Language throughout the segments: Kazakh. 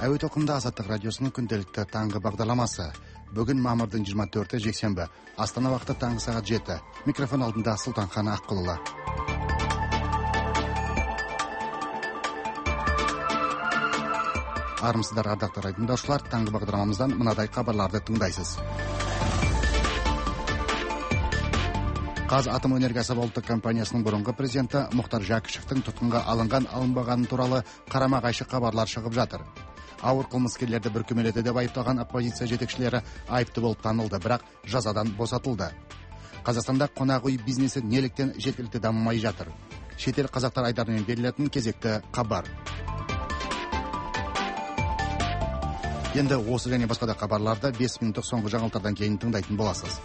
Әуе толқынында Азаттық радиосының күнделікті таңғы бағдарламасы. Бүгін мамырдың 24-і жексенбі. Астана уақыты таңғы сағат 7. Микрофон алдында Сұлтанхан Аққұлы. Армысыздар, ардақты тыңдаушылар, таңғы бағдарламамыздан мынадай хабарларды тыңдайсыз. Қазатомөнеркәсіп ұлттық компаниясының бұрынғы президенті Мұхтар Жәкішевтің тұтқынға алынбағаны туралы қарама-қайшы хабарлар шығып жатыр. Ауыр қылмыскерлерді бүркемеледі деп айыпталған оппозиция жетекшілері айыпты болып танылды, бірақ жазадан босатылды. Қазақстанда қонақ үй бизнесі неліктен жеткілікті дамымай жатыр? Шетел қазақтар айдарымен берілетін кезекті хабар. Енді осы және басқа да хабарларды 5 минуттық соңғы жаңалықтардан кейін тыңдайтын боласыз.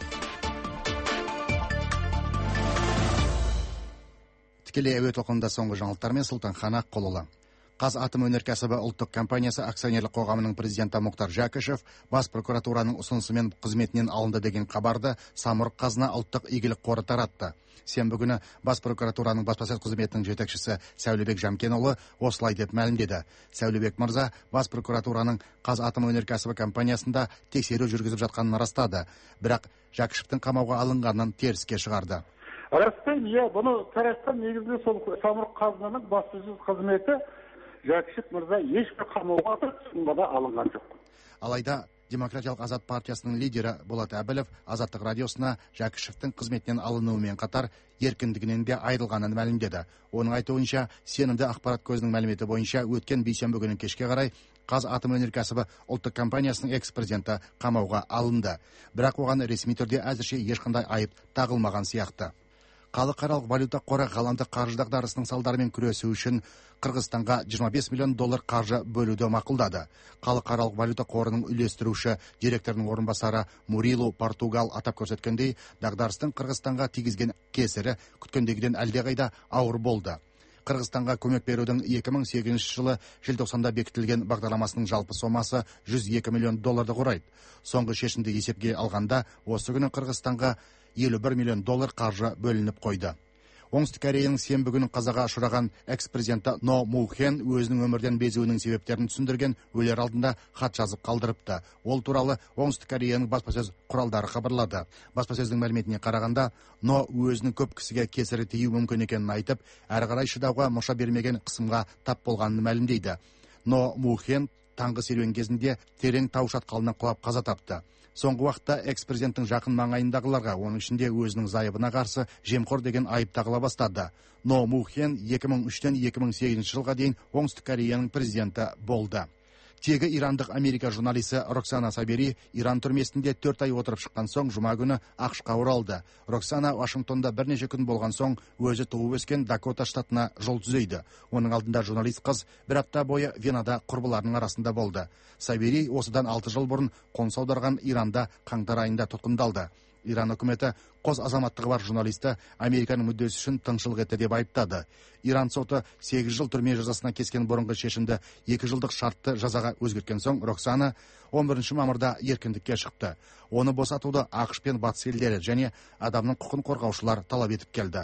Тікелей әуе толқынында соңғы жаңалықтармен Сұлтанхан Аққұлы. Қазатомөнеркәсібі ұлттық компаниясы акционерлік қоғамының президенті Мұхтар Жәкішев бас прокуратураның ұсынысымен қызметінен алынды деген хабарды Самұрық Қазына ұлттық игілік қоры таратты. Сенбі күні бас прокуратураның баспасөз қызметінің жетекшісі Сәулебек Жамкенұлы осылай деп мәлімдеді. Сәулебек мырза бас прокуратураның Қазатомөнеркәсібі компаниясында тексеру жүргізіп жатқанын растады, бірақ Жәкішевтің қамауға алынғанын теріске шығарды. Растаймын, бұны таратқан негізінде сол Самұрық Қазынаның баспасөз қызметі Жәкішев мырза ешбір қамауға тұтқынға алынған жоқ. Алайда Демократиялық Азат партиясының лидері Болат Әбілов Азаттық радиосына Жәкішевтің қызметінен алынуымен қатар еркіндігінен де айырылғанын мәлімдеді. Оның айтуынша, сенімді ақпарат көзінің мәліметі бойынша өткен бейсенбі күні кешке қарай Қазатомөнеркәсібі ұлттық компаниясының экс-президенті қамауға алынды. Бірақ оған ресми түрде әзірше ешқандай айып тағылмаған сияқты. Халықаралық валюта қоры ғаламдық қаржы дағдарысының салдарымен күресу үшін Қырғызстанға $25 миллион қаржы бөлуді мақұлдады. Халықаралық валюта қорының үйлестіруші директорының орынбасары Мурилу Португал атап көрсеткендей, дағдарыстың Қырғызстанға тигізген кесірі күткендегіден әлдеқайда ауыр болды. Қырғызстанға көмек берудің 2008 жылы желтоқсанда бекітілген бағдарламасының жалпы сомасы $102 миллион құрайды. Соңғы шешімді есепке алғанда, осы күні Қырғызстанға $51 миллион қаржы бөлініп қойды. Оңтүстік Кореяның сенбі күні қазаға ұшыраған экс-президенті Но Му Хен өзінің өмірден безуінің себептерін түсіндірген өлер алдында хат жазып қалдырыпты. Ол туралы Оңтүстік Кореяның баспасөз құралдары хабарлады. Баспасөздің мәліметіне қарағанда, Но өзінің көп кісіге кесірі тиюі мүмкін екенін айтып, әрі қарай шыдауға мұрша бермеген қысымға тап болғанын мәлімдейді. Но Му Хен таңғы серуен кезінде терең тау шатқалынан құлап қаза тапты. Соңғы уақытта экс-президенттің жақын маңайындағыларға, оның ішінде өзінің зайыбына қарсы жемқор деген айып тағыла бастады. Но Му Хен 2003-тен 2008 жылға дейін Оңтүстік Кореяның президенті болды. Тегі ирандық Америка журналисі Роксана Сабери Иран түрмесінде 4 ай отырып шыққан соң жұма күні ақш-қа оралды. Роксана Вашингтонда бірнеше күн болған соң өзі туып өскен Дакота штатына жол түзейді. Оның алдында журналист қыз бір апта бойы Венада құрбыларының арасында болды. Сабери осыдан 6 жыл бұрын қоныс аударған Иранда қаңтар айында тұтқындалды. Иран үкіметі қос азаматтығы бар журналисті Американың мүддесі үшін тыңшылық етті деп айыптады. Иран соты 8 жыл түрме жазасына кескен бұрынғы шешімді 2 жылдық шартты жазаға өзгерткен соң Роксана 11 мамырда еркіндікке шықты. Оны босатуды ақш пен батыс елдері және адамның құқын қорғаушылар талап етіп келді.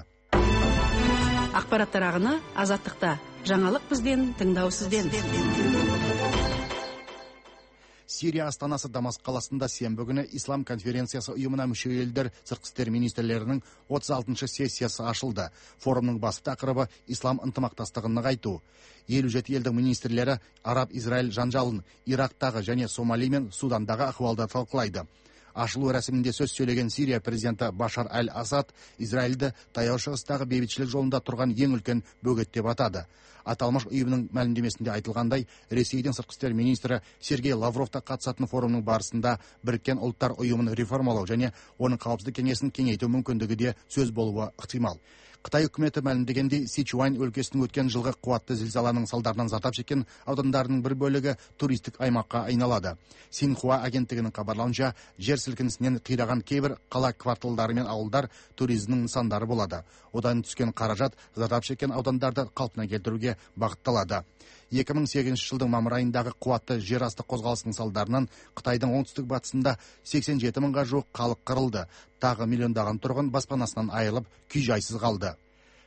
Ақпараттар ағыны Азаттықта. Жаңалық бізден, тыңдау сізден. Сирия астанасы Дамаск қаласында сенбі күні Ислам конференциясы ұйымына мүше елдер сыртқы істер министрлерінің 36-шы сессиясы ашылды. Форумның басты тақырыбы ислам ынтымақтастығын нығайту. 57 елдің министрлері Араб-Израиль жанжалын, Ирактағы және Сомали мен Судандағы ахуалды талқылайды. Ашылу рәсімінде сөз сөйлеген Сирия президенті Башар Аль-Асад Израильді таяу шығыстағы бейбітшілік жолында тұрған ең үлкен бөгет деп атады. Аталмыш ұйымның мәлімдемесінде айтылғандай, Ресейдің сыртқы істер министрі Сергей Лавров та қатысатын форумның барысында Біріккен ұлттар ұйымын реформалау және оның қауіпсіздік кеңесін кеңейту мүмкіндігі де сөз болуы ықтимал. Қытай үкіметі мәлімдегендей, Сичуань өлкесінің өткен жылғы қуатты зілзаланың салдарынан зардап шеккен аудандарының бір бөлігі туристік аймаққа айналады. Синьхуа агенттігінің хабарлауынша, жер сілкінісінен қираған кейбір қала кварталдары мен ауылдар туризмнің нысандары болады. Одан түскен қаражат зардап шеккен аудандарды қалпына келтіруге бағытталады. 2008 жылдың мамыр айындағы қуатты жер асты қозғалысының салдарынан Қытайдың оңтүстік батысында 87 мыңға жуық халық қырылды. Тағы миллиондаған тұрғын баспанасынан айырылып, күй жайсыз қалды.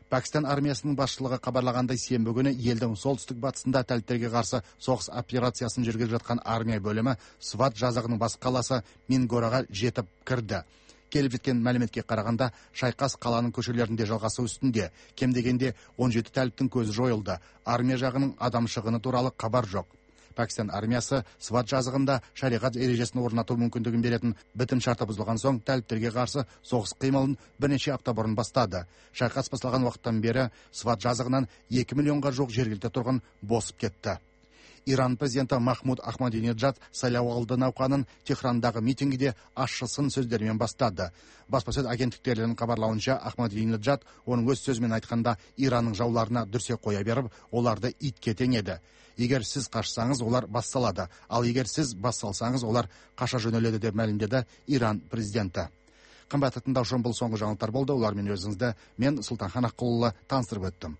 Пәкістан армиясының басшылығы хабарлағандай, сенбі күні елдің солтүстік батысында тәліптерге қарсы соғыс операциясын жүргізіп жатқан армия бөлімі Сват жазығының бас қаласы Мингораға жетіп кірді. Келіп жеткен мәліметке қарағанда, шайқас қаланың көшелерінде жалғасу үстінде. Кем дегенде 17 тәліптің көзі жойылды. Армия жағының адам шығыны туралы хабар жоқ. Пәкістан армиясы Сват жазығында шариғат ережесін орнату мүмкіндігін беретін бітім шарты бұзылған соң тәліптерге қарсы соғыс қимылын бірнеше апта бұрын бастады. Шайқас басталған уақыттан бері Сват жазығынан 2 миллионға жуық жергілікті тұрғын босып кетті. Иран президенті Махмуд Ахмадинеджад сайлауалды науқанын Техрандағы митингіде ащы сын сөздермен бастады. Баспасөз агенттіктерінің хабарлауынша, Ахмадинеджад оның өз сөзімен айтқанда Иранның жауларына дүрсе қоя беріп, оларды итке теңеді. Егер сіз қашсаңыз, олар бас салады, ал егер сіз бас салсаңыз, олар қаша жөнеледі деп мәлімдеді Иран президенті. Қымбатты тыңдаушым, бұл соңғы жаңалықтар болды. Олармен өзіңізді мен Сұлтанхан Аққұлұлы таныстырып өттім.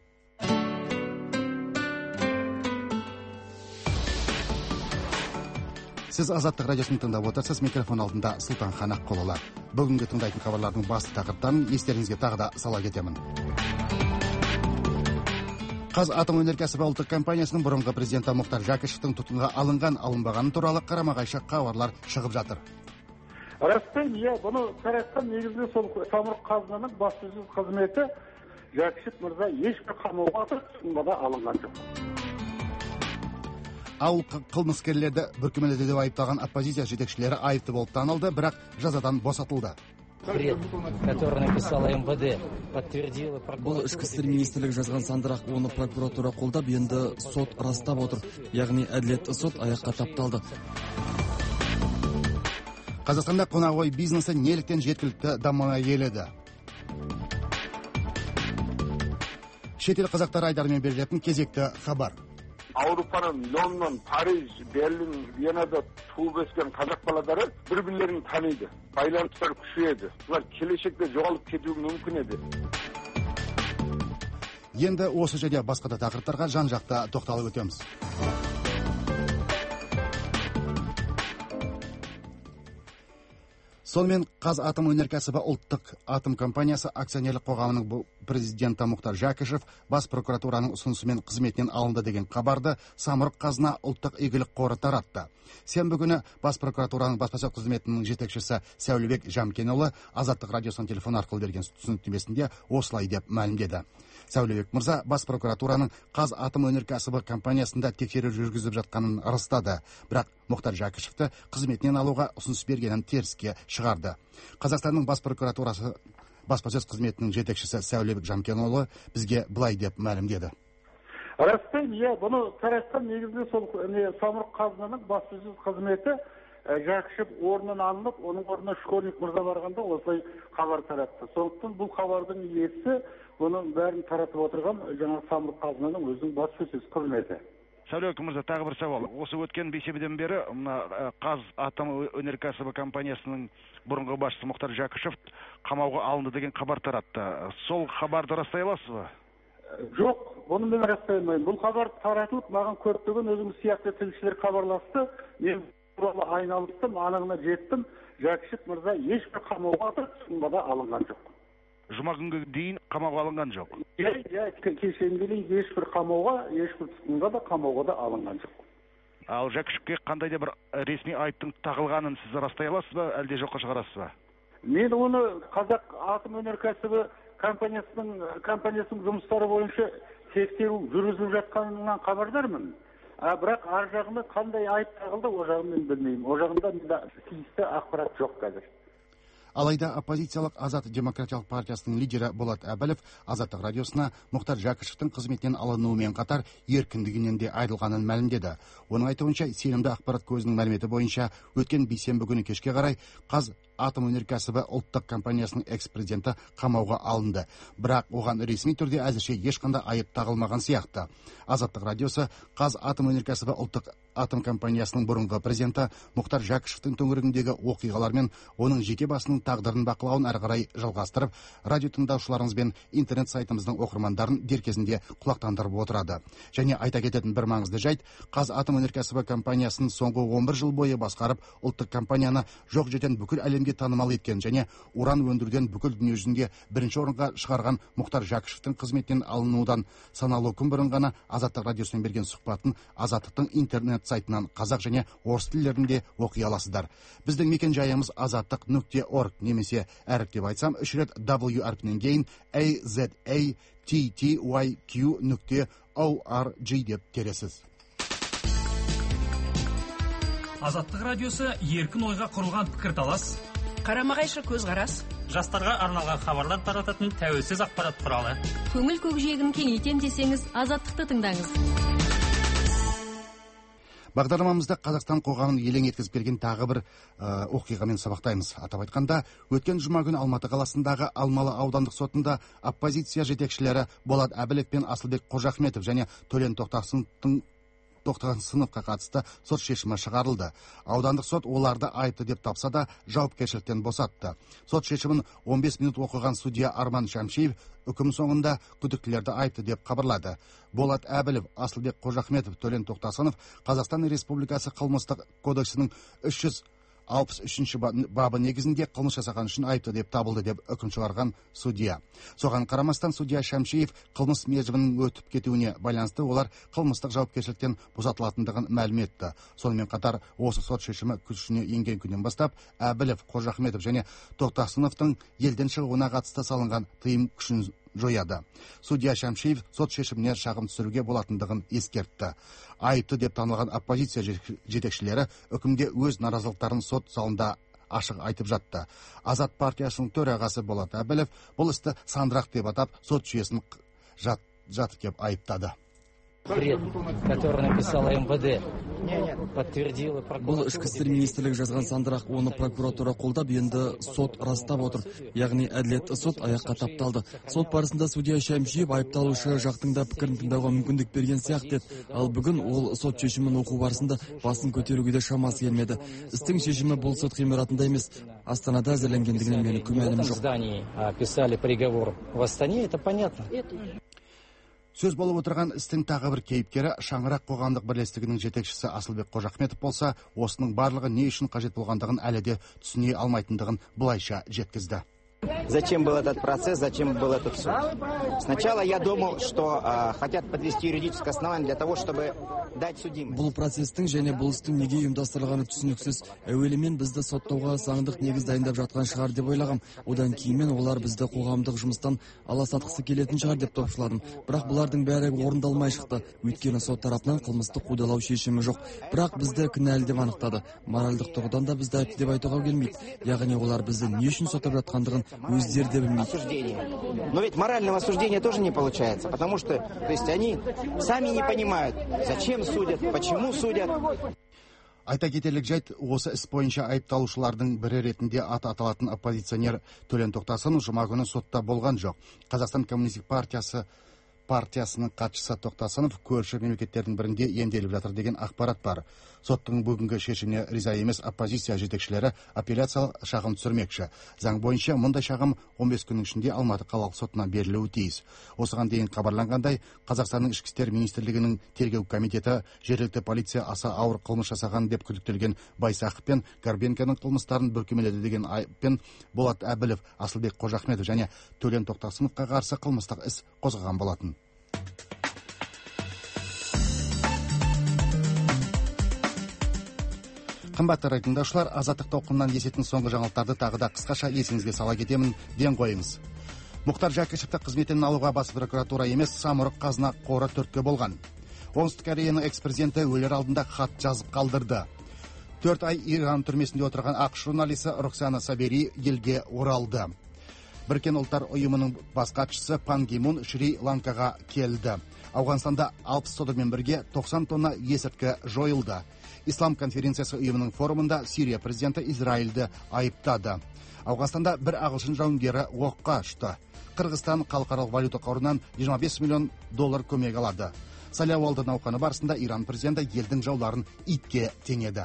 Сіз Азаттық радиосын тыңдап отырсыз. Микрофон алдында Сұлтанхан Аққұлұлы. Бүгінгі тыңдайтын хабарлардың басты тақырыптарын естеріңізге тағы да сала кетемін. Қазатомөнеркәсібі ұлттық компаниясының бұрынғы президенті Мұхтар Жәкішевтің тұтқынға алынбағаны туралы қарама-қайшы хабарлар шығып жатыр. Растаймын, бұны қарасам, негізінде сол самұрық қазынаның баспасөз қызметі Жәкішев мырза ешбір қамауға тұтқынға алынған жоқ. Ал қылмыскерлерді бүркемеледі деп айыпталған оппозиция жетекшілері айыпты болып танылды, бірақ жазадан босатылды. Бұл ішкі істер министрлігі жазған сандырақ, оны прокуратура қолдап, енді сот растап отыр. Яғни әділетті сот аяққа тапталды. Қазақстанда қонақүй бизнесі неліктен жеткілікті дамымай келеді? Шетел қазақтары айдарымен берілетін кезекті хабар. Аурупаның Лондон, Париж, Берлин, Венада туып өскен қазақ балалары бір-бірлерін таниды. Байланыстар күшейеді. Бұлар келешекте жоғалып кетуі мүмкін еді. Енді осы жерде басқа да тақырыптарға жан-жақта тоқталып өтеміз. Сонымен Қазатомөнеркәсібі ұлттық атом компаниясы акционерлік қоғамының президенті Мұхтар Жәкішев бас прокуратураның ұсынысымен қызметінен алынды деген хабарды Самұрық қазына ұлттық игілік қоры таратты. Сенбі күні бас прокуратураның баспасөз қызметінің жетекшісі Сәулебек Жамкенұлы Азаттық радиосының телефон арқылы берген түсініктемесінде осылай деп мәлімдеді. Сәулебек мырза бас прокуратураның Қазатомөнеркәсібі компаниясында тексеру жүргізіп жатқанын растады, бірақ Мұхтар Жәкішевті қызметінен алуға ұсыныс бергенін теріске шығарды. Қазақстанның бас прокуратурасы баспасөз қызметінің жетекшісі Сәулебек Жамкенұлы бізге былай деп мәлімдеді. Растаймын, бұны қарасам, негізінде сол самұрық қазынаның баспасөз қызметі Жәкішев орнынан алынып, оның орнына Школьник мырза барғанда осылай хабар таратты. Сондықтан бұл хабардың иесі бұның бәрін таратып отырған жаңа самұрық қазынаның өзінің баспасөз қызметі. Сәулебек мырза, тағы бір сауал. Осы өткен бейсенбіден бері Қазатомөнеркәсібі компаниясының бұрынғы басшысы Мұхтар Жәкішев қамауға алынды деген хабар таратты. Сол хабарды растай аласыз ба? Жоқ, бұны мен растай алмаймын. Бұл хабар таратылып, маған көптеген өзім сияқты тілшілер хабарласты. Мен туралы айналыстым, анығына жеттім. Жәкішев мырза ешбір қамауға тұтқынға алынған жоқ. Жұма күнге дейін қамауға алынған жоқ. Кешенге дейін ешбір қамауға, ешбір тұтқынға да қамауға да алынған жоқ. Ал Жәкішевке қандай да бір ресми айыптың тағылғанын сіз растай аласыз ба, әлде жоққа шығарасыз ба? Мен оны Қазатомөнеркәсібі компаниясының жұмыстары бойынша тексеру жүргізіліп жатқанынан хабардармын. Бірақ ар жағында қандай айып тағылды, о жағын мен білмеймін. О жағында тиісті ақпарат жоқ қазір. Алайда оппозициялық Азат демократиялық партиясының лидері Болат Әбілов Азаттық радиосына Мұхтар Жәкішевтің қызметінен алынуымен қатар еркіндігінен де айырылғанын мәлімдеді. Оның айтуынша, сенімді ақпарат көзінің мәліметі бойынша өткен бейсенбі күні кешке қарай Қазатомөнеркәсібі ұлттық компаниясының экс-президенті қамауға алынды. Бірақ оған ресми түрде әзірше ешқандай айып тағылмаған сияқты. Азаттық радиосы Қазатомөнеркәсібі ұлттық Қазатом компаниясының бұрынғы президенті Мұхтар Жәкішевтің төңірегіндегі оқиғалар мен оның жеке басының тағдырын бақылауын әрі қарай жалғастырып, радио тыңдаушыларыңыз бен интернет сайтымыздың оқырмандарын дер кезінде құлақтандырып отырады. Және айта кететін бір маңызды жайт, Қазатом өнеркәсібі компаниясын соңғы 11 жыл бойы басқарып, ұлттық компанияны жоқ жетен бүкіл әлемге танымал еткен және уран өндіруден бүкіл дүние жүзінде бірінші орынға шығарған Мұхтар Жәкішевтің қызметінен алынудан санаулы күн бұрын ғана Азаттық радиосына берген сұхбатын Азаттықтың интернет сайтынан қазақ және орыс тілдерінде оқи аласыздар. Біздің мекен жайымыз azattik.org немесе әріп деп айтсам, үш рет W әрпінен кейін azattyq.org деп тересіз. Азаттық радиосы еркін ойға құрылған пікірталас, Қарама-қайшы көзқарас, жастарға арналған хабарлар тарататын тәуелсіз ақпарат құралы. Көңіл көкжиегін кеңейтем десеңіз, Азаттықты тыңдаңыз. Бағдарламамызда Қазақстан қоғамын елең еткізіп келген тағы бір оқиғамен сабақтаймыз. Атап айтқанда, өткен жұма күні Алматы қаласындағы Алмалы аудандық сотында оппозиция жетекшілері Болат Әбілев пен Асылбек Қожахметов және Төлен Тоқтасыновқа қатысты сот шешімі шығарылды. Аудандық сот оларды айыпты деп тапса да жауапкершіліктен босатты. Сот шешімін 15 минут оқыған судья Арман Шамшиев үкім соңында күдіктілерді айыпты деп хабарлады. Болат Әбілев, Асылбек Қожахметов, Төлен Тоқтасынов Қазақстан Республикасы қылмыстық кодексінің 363 бабы негізінде қылмыс жасаған үшін айыпты деп табылды деп үкім шығарған судья. Соған қарамастан судья Шамшиев қылмыс мерзімінің өтіп кетуіне байланысты олар қылмыстық жауапкершіліктен босатылатындығын мәлім етті. Сонымен қатар осы сот шешімі күшіне енген күннен бастап Әбілев, Қожахметов және Тоқтасыновтың елден шығуына қатысты салынған тыйым күшін жояды. Судья Шамшиев сот шешіміне шағым түсіруге болатындығын ескертті. Айыпты деп танылған оппозиция жетекшілері үкімге өз наразылықтарын сот залында ашық айтып жатты. Азат партиясының төрағасы Болат Әбілев бұл істі сандырақ деп атап, сот жүйесін жатып деп айыптады. Который написала МВД, подтвердила Бұл ішкі істер министрлігі жазған сандырақ, оны прокуратура қолдап, енді сот растап отыр. Яғни әділетті сот аяққа тапталды. Сот барысында судья Шамшиев айыпталушы жақтың да пікірін тыңдауға мүмкіндік берген сияқты. Ал бүгін ол сот шешімін оқу барысында басын көтеруге де шамасы келмеді. Істің шешімі бұл сот ғимаратында емес, Астанада әзірленгендігінен мені күмәнім жоқ. Писали приговор в Астане, это понятно. Сөз болып отырған істің тағы бір кейіпкері Шаңырақ қоғамдық бірлестігінің жетекшісі Асылбек Қожахметов болса, осының барлығы не үшін қажет болғандығын әлі де түсіне алмайтындығын былайша жеткізді. Зачем был этот процесс, зачем был этот суд? Сначала я думал, что хотят подвести юридическое основание для того, чтобы дать судимость. Бұл процестің және бұл істің неге ұйымдастырылғаны түсініксіз. Әуелімен бізді соттауға заңдық негіз дайындап жатқан шығар деп ойлағам. Одан кейін олар бізді қоғамдық жұмыстан аласатқысы келетін шығар деп топшыладым. Бірақ бұлардың бәрі орындалмай шықты. Өйткені сот тарапынан қылмыстық қудалау шешімі жоқ. Бірақ бізді кінәлі деп анықтады. Моральдық тұрғыдан да бізді айыпты деп айтуға келмейді. Яғни олар бізді не үшін соттап жатқандығын өздері де білмейді. Но ведь морального осуждения тоже не получается, потому что, то есть они сами не понимают, зачем судят, почему судят. Айта кетерлік жайт, осы іс бойынша айыпталушылардың бірі ретінде аталатын оппозиционер Төлен Тоқтасынов жұма күні сотта болған жоқ. Қазақстан Коммунистік партиясының хатшысы Тоқтасынов көрші мемлекеттердің бірінде емделіп жатыр деген ақпарат бар. Соттың бүгінгі шешіміне риза емес оппозиция жетекшілері апелляциялық шағым түсірмекші. Заң бойынша мұндай шағым 15 күннің ішінде Алматы қалалық сотына берілуі тиіс. Осыған дейін хабарланғандай, Қазақстанның ішкі істер министрлігінің тергеу комитеті жергілікті полиция аса ауыр қылмыс жасаған деп күдіктелген Байсақов пен Горбенконың қылмыстарын бүркемеледі деген айыппен Болат Әбілев, Асылбек Қожахметов және Төлен Тоқтасыновқа қарсы қылмыстық іс қозғаған болатын. Қымбатты тыңдаушылар, Азаттық толқынынан естетін соңғы жаңалықтарды тағы да қысқаша есіңізге сала кетемін, ден қойыңыз. Мұхтар Жәкішевті қызметінен алуға бас прокуратура емес, самұрық қазына қоры түрткі болған. Оңтүстік Кореяның экс-президенті өлер алдында хат жазып қалдырды. 4 ай Иран түрмесінде отырған ақш журналисі Роксана Сабери елге оралды. Біріккен ұлттар ұйымының бас хатшысы Пан Ги Мун Шри-Ланкаға келді. Ауғанстанда 60 содырмен бірге 90 тонна есірткі жойылды. Ислам конференциясы ұйымының форумында Сирия президенті Израильді айыптады. Ауғанстанда бір ағылшын жауынгері оққа ұшты. Қырғызстан халықаралық валюта қорынан $25 миллион көмек алады. Сайлауалды науқаны барысында Иран президенті елдің жауларын итке теңеді.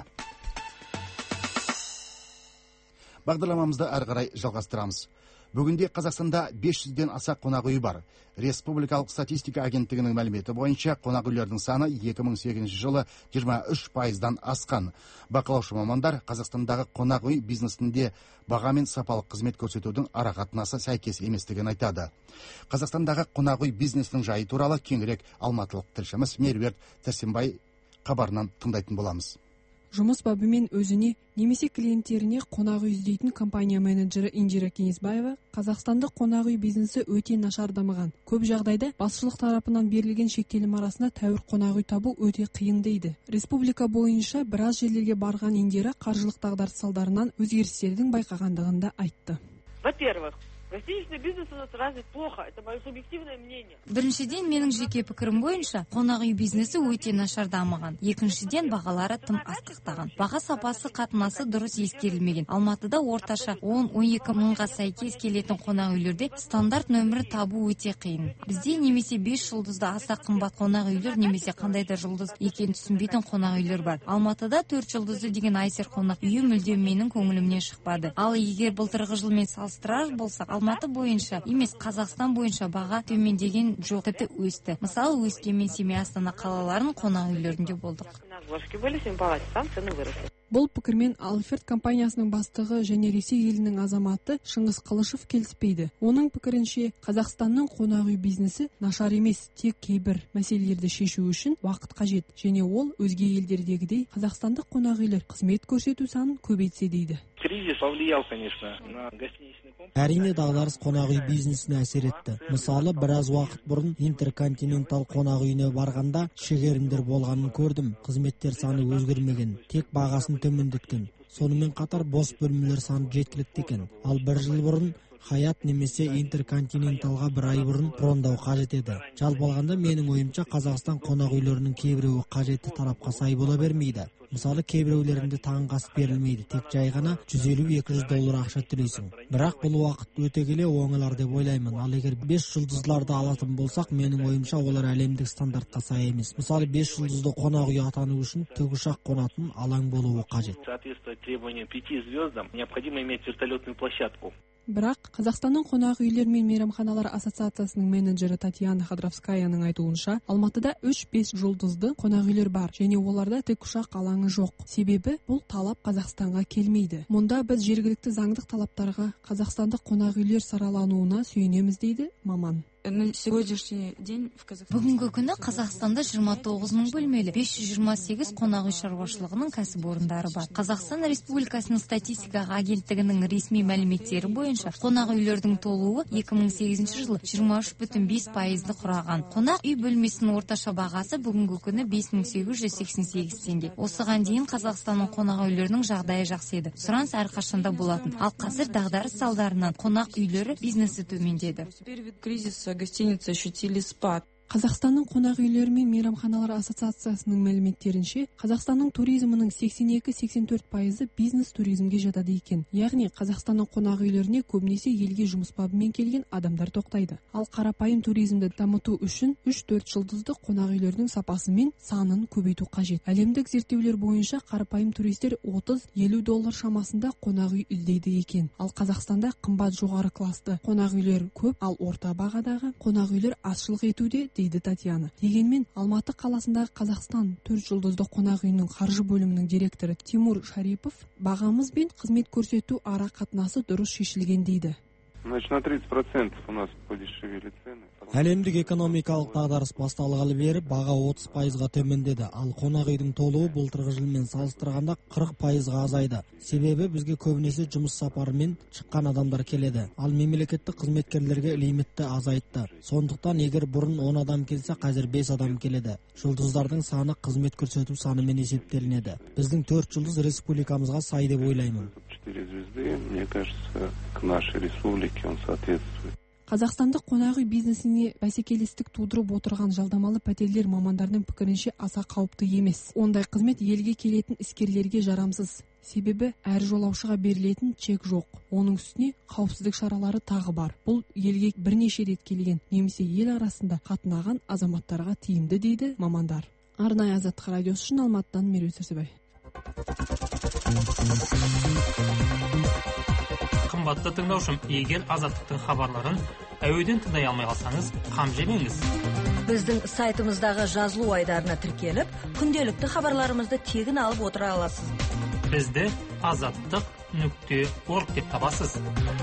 Бағдарламамызды әрі қарай жалғастырамыз. Бүгінде Қазақстанда 500-ден аса қонақ үй бар. Республикалық статистика агенттігінің мәліметі бойынша қонақ үйлердің саны 2008 жылы 23%-дан асқан. Бақылаушы мамандар Қазақстандағы қонақ үй бизнесінде баға мен сапалық қызмет көрсетудің арақатынасы сәйкес еместігін айтады. Қазақстандағы қонақ үй бизнесінің жайы туралы кеңірек алматылық тілшіміз Меруерт Сәрсенбай хабарынан тыңдайтын боламыз. Жұмыс бабымен өзіне немесе клиенттеріне қонақ үй іздейтін компания менеджері Индира Кенесбаева Қазақстандық қонақ үй бизнесі өте нашар дамыған. Көп жағдайда басшылық тарапынан берілген шектелім арасында тәуір қонақ үй табу өте қиын дейді. Республика бойынша біраз жерлерге барған Индира қаржылық дағдарыс салдарынан өзгерістердің байқағандығын да айтты. Во-первых, гостиничный бизнес у нас развит плохо, это мое субъективное мнение. Біріншіден, менің жеке пікірім бойынша, қонақ үй бизнесі өте нашар дамыған. Екіншіден, бағалары тым асқақтаған. Баға сапасы қатынасы дұрыс ескерілмеген. Алматыда орташа 10-12 мыңға сәйкес келетін қонақ үйлерде стандарт нөмірі табу өте қиын. Бізде немесе 5 жұлдызды аса қымбат қонақ үйлер немесе қандай да жұлдыз екенін түсінбейтін қонақ үйлер бар. Алматыда 4 жұлдызды деген айсер қонақ үйі мүлдем менің көңілімнен шықпады. Ал егер былтырғы жылмен салыстырар болсақ, Алматы бойынша емес Қазақстан бойынша баға төмендеген жоқ, тіпті өсті. Мысалы, Өскемен, Семей, Астана қалаларының қонақ үйлерінде болдық. Бұл пікірмен Алферт компаниясының бастығы және Ресей елінің азаматы Шыңғыс Қылышев келіспейді. Оның пікірінше, Қазақстанның қонақ үй бизнесі нашар емес, тек кейбір мәселелерді шешу үшін уақыт қажет, және ол өзге елдердегідей қазақстандық қонақ үйлер қызмет көрсету санын көбейтсе дейді. Кризис повлиял, конечно, на гостиничный комплекс. Әрине, дағдарыс қонақ үй бизнесіне әсер етті. Мысалы, біраз уақыт бұрын Интерконтинентал қонақ үйіне барғанда шегеріндер болғанын көрдім. Қызметтер саны өзгермеген, тек бағасын төмендеткен. Сонымен қатар бос бөлмелер саны жеткілікті екен. Ал бір жыл бұрын Хаят немесе Интерконтиненталға бір ай бұрын брондау қажет еді. Жалпы алғанда менің ойымша Қазақстан қонақ үйлерінің кейбіреуі қажетті талапқа сай бола бермейді. Мысалы, кейбіреулерінде таңғы ас берілмейді, тек жай ғана $150-200 ақша төлейсің. Бірақ бұл уақыт өте келе оңалар деп ойлаймын. Ал егер 5 жұлдыздыларды алатын болсақ, менің ойымша олар әлемдік стандартқа сай емес. Мысалы, 5 жұлдызды қонақ үй атану үшін тікұшақ қонатын алаң болуы қажет. Соответствует требованиям 5 звездам, необходимо иметь вертолетную площадку. Бірақ Қазақстанның қонақ үйлер мен мейрамханалар ассоциациясының менеджері Татьяна Ходровскаяның айтуынша, Алматыда 3-5 жұлдызды қонақ үйлер бар, және оларда тікұшақ алаңы жоқ. Себебі бұл талап Қазақстанға келмейді. Мұнда біз жергілікті заңдық талаптарға қазақстандық қонақ үйлер саралануына сүйенеміз дейді маман. Бүгінгі күні Қазақстанда 29 мың бөлмелі 528 қонақ үй шаруашылығының кәсіпорындары бар. Қазақстан Республикасының статистика агенттігінің ресми мәліметтері бойынша қонақ үйлердің толуы 2008 жылы 23,5%-ды құраған. Қонақ үй бөлмесінің орташа бағасы бүгінгі күні 5888 теңге. Осыған дейін Қазақстанның қонақ үйлерінің жағдайы жақсы еді. Сұраныс әрқашанда болатын. Ал қазір дағдарыс салдарынан қонақ үйлері бизнесі төмендеді. Гостиницы ощутили спад. Қазақстанның қонақ үйлері мен мейрамханалар ассоциациясының мәліметтерінше, Қазақстанның туризмінің 82-84% бизнес туризмге жатады екен. Яғни Қазақстанның қонақ үйлеріне көбінесе елге жұмыс бабымен келген адамдар тоқтайды. Ал қарапайым туризмді дамыту үшін 3-4 жұлдызды қонақ үйлердің сапасы мен санын көбейту қажет. Әлемдік зерттеулер бойынша қарапайым туристер $30-50 шамасында қонақ үй іздейді екен. Ал Қазақстанда қымбат жоғары класты қонақ үйлер көп, ал орта бағадағы қонақ үйлер азшылық етуде дейді Татьяна. Дегенмен, Алматы қаласындағы Қазақстан 4 жұлдызды қонақ үйінің қаржы бөлімінің директоры Тимур Шарипов бағамыз бен қызмет көрсету ара қатынасы дұрыс шешілген дейді. Значит, на 30% у нас подешевели цены. Әлемдік экономикалық дағдарыс басталғалы бері баға 30%-ға төмендеді, ал қонақ үйдің толуы былтырғы жылмен салыстырғанда 40%-ға азайды. Себебі бізге көбінесе жұмыс сапарымен шыққан адамдар келеді, ал мемлекеттік қызметкерлерге лимитті азайтты. Сондықтан егер бұрын 10 адам келсе, қазір 5 адам келеді. Жұлдыздардың саны қызмет көрсету санымен есептелінеді. Біздің 4 жұлдыз республикамызға сай деп ойлаймын. 4 звезды, мне кажется, к нашей республике он соответствует. Қазақстандық қонақ үй бизнесіне бәсекелестік тудырып отырған жалдамалы пәтерлер мамандардың пікірінше аса қауіпті емес. Ондай қызмет елге келетін іскерлерге жарамсыз. себебі әр жолаушыға берілетін чек жоқ. Оның үстіне қауіпсіздік шаралары тағы бар. Бұл елге бірнеше рет келген немесе ел арасында қатынаған азаматтарға тиімді дейді мамандар. Арнайы Азаттық радиосы үшін Алматыдан Меруерт Сәрсебай. Қымбатты тыңдаушым, егер Азаттықтың хабарларын әуеден тыңдай алмай қалсаңыз, қам жемеңіз. Біздің сайтымыздағы жазылу айдарына тіркеліп, күнделікті хабарларымызды тегін алып отыра аласыз. Бізді azаттық.org деп табасыз.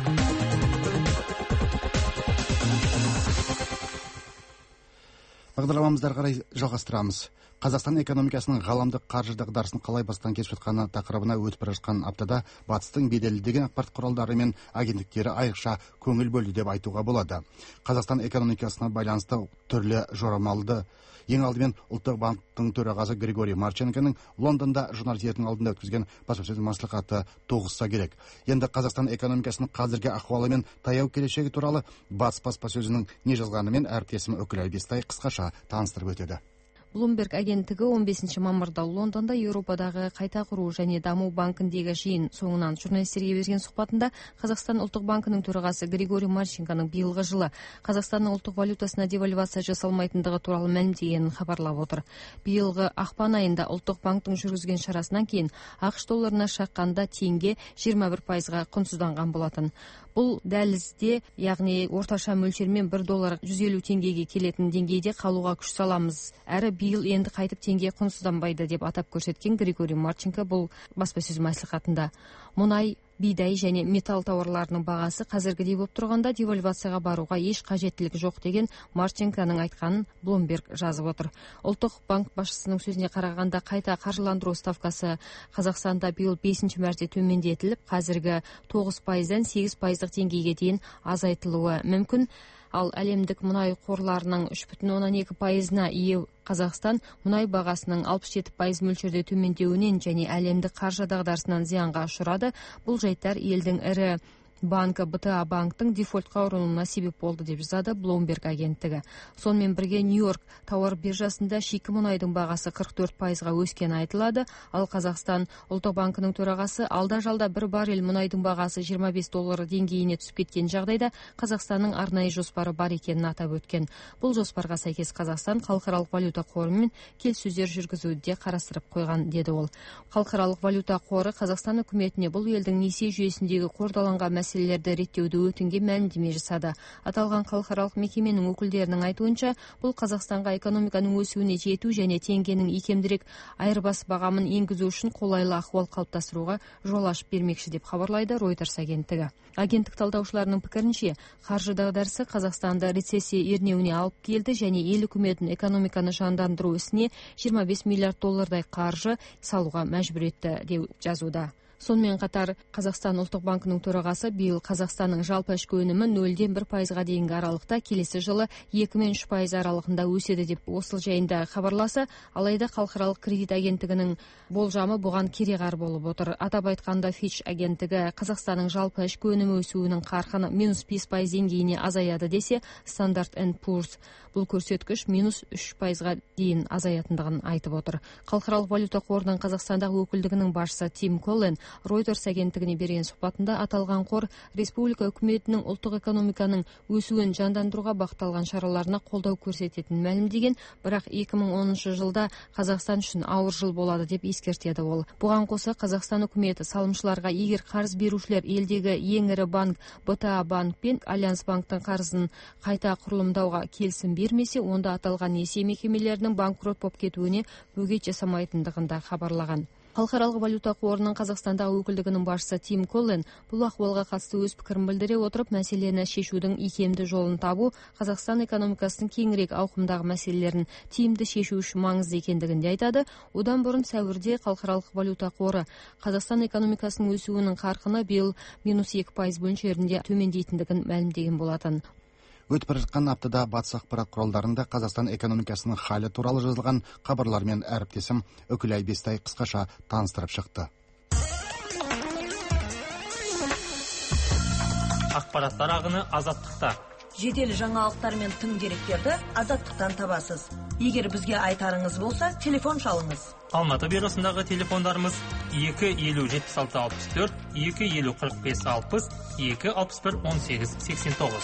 Бағдарламамыздар қарай жалғастырамыз. Қазақстан экономикасының ғаламдық қаржы дағдарысын қалай бастан кешіп жатқаны тақырыбына өтіп бара жатқан аптада батыстың беделді деген ақпарат құралдары мен агенттіктері айрықша көңіл бөлді деп айтуға болады. Қазақстан экономикасына байланысты түрлі жорамалды. Ең алдымен Ұлттық банктың төрағасы Григорий Марченконың Лондонда журналистердің алдында өткізген баспасөз маслихаты тоғызса керек. Енді Қазақстан экономикасының қазіргі ахуалы мен таяу келешегі туралы батыс баспасөзінің не жазғанымен әріптесім Өкілай Бестай қысқаша таныстырып өтеді. Bloomberg агенттігі 15 мамырда Лондонда Еуропадағы қайта құру және даму банкіндегі жиын соңынан журналистерге берген сұхбатында Қазақстан ұлттық банкінің төрағасы Григорий Марченконың биылғы жылы Қазақстанның ұлттық валютасына девальвация жасалмайтындығы туралы мәлімдегенін хабарлап отыр. Биылғы ақпан айында ұлттық банктың жүргізген шарасынан кейін ақш долларына шаққанда теңге 21%-ға құнсызданған болатын. Бұл дәлізде, яғни орташа мөлшермен $1 150 теңгеге келетін деңгейде қалуға күш саламыз. Әрі биыл енді қайтып теңге құнсызданбайды деп атап көрсеткен Григорий Марченко бұл баспасөз мәслихатында. Мұнай, бидай және металл тауарларының бағасы қазіргідей болып тұрғанда девальвацияға баруға еш қажеттілік жоқ деген Марченконың айтқанын Bloomberg жазып отыр. Ұлттық банк басшысының сөзіне қарағанда қайта қаржыландыру ставкасы Қазақстанда биыл 5-ші мәрте төмендетіліп, қазіргі 9%-дан 8% деңгейге дейін азайтылуы мүмкін. Ал әлемдік мұнай қорларының 3,2%-на ие Қазақстан мұнай бағасының 67% мөлшерде төмендеуінен және әлемдік қаржы дағдарысынан зиянға ұшырады. Бұл жайттар елдің ірі банкі БТА банктың дефолтқа ұрынуына себеп болды деп жазады Bloomberg агенттігі. Сонымен бірге Нью-Йорк тауар биржасында шикі мұнайдың бағасы 44%-ға өскені айтылады. Ал Қазақстан ұлттық банкінің төрағасы алда-жалда бір баррель мұнайдың бағасы $25 деңгейіне түсіп кеткен жағдайда Қазақстанның арнайы жоспары бар екенін атап өткен. Бұл жоспарға сәйкес Қазақстан халықаралық валюта қорымен келіссөздер жүргізуді де қарастырып қойған деді ол. Халықаралық валюта қоры Қазақстан үкіметіне бұл елдің несие жүйесіндегі қордаланған мәселелерді реттеуді өтінген мәлімдеме жасады. Аталған халықаралық мекеменің өкілдерінің айтуынша, бұл Қазақстанға экономиканың өсуіне жету және теңгенің икемдірек айырбас бағамын енгізу үшін қолайлы ахуал қалыптастыруға жол ашып бермекші деп хабарлайды Reuters агенттігі. Агенттік талдаушыларының пікірінше, қаржы дағдарысы Қазақстанды рецессия ернеуіне алып келді және ел үкіметін экономиканы жандандыру ісіне $25 миллиард қаржы салуға мәжбүр етті деп жазуда. Сонымен қатар Қазақстан ұлттық банкінің төрағасы биыл Қазақстанның жалпы ішкі өнімі 0-ден 1%-ға дейінгі аралықта, келесі жылы 2-3% аралығында өседі деп осы жайында хабарласа, алайда халықаралық кредит агенттігінің болжамы бұған кереғар болып отыр. Атап айтқанда Fitch агенттігі Қазақстанның жалпы ішкі өнімі өсуінің қарқыны -5% деңгейіне азаяды десе, Standard & Poor's бұл көрсеткіш -3%-ға дейін азаятындығын айтып отыр. Халықаралық валюта қорының Қазақстандағы өкілдігінің басшысы Тим Коллен Reuters агенттігіне берген сұхбатында аталған қор республика үкіметінің ұлттық экономиканың өсуін жандандыруға бағытталған шараларына қолдау көрсететінін мәлімдеген, бірақ 2010 жылда Қазақстан үшін ауыр жыл болады деп ескертеді ол. Бұған қоса Қазақстан үкіметі салымшыларға егер қарыз берушілер елдегі ең ірі банк БТА банк пен Альянс банктың қарызын қайта құрылымдауға келісім бермесе, онда аталған несие мекемелерінің банкрот болып кетуіне бөгет жасамайтындығын да хабарлаған. Халықаралық валюта қорының Қазақстандағы өкілдігінің басшысы Тим Коллен бұл ахуалға қатысты өз пікірін білдіре отырып, мәселені шешудің икемді жолын табу Қазақстан экономикасының кеңірек ауқымдағы мәселелерін тиімді шешу үшін маңызды екендігін де айтады. Одан бұрын сәуірде Халықаралық валюта қоры Қазақстан экономикасының өсуінің қарқыны биыл -2% мөлшерінде төмендейтіндігін мәлімдеген болатын. Өтіп бара жатқан аптада батыс ақпарат құралдарында Қазақстан экономикасының халі туралы жазылған хабарлармен әріптесім Өкілай Бестай қысқаша таныстырып шықты. Ақпараттар ағыны азаттықта. Жедел жаңалықтар мен тың деректерді Азаттықтан табасыз. Егер бізге айтарыңыз болса, телефон шалыңыз. Алматы бюросындағы телефондарымыз 250-76-64, 250-45-60, 261-18-89.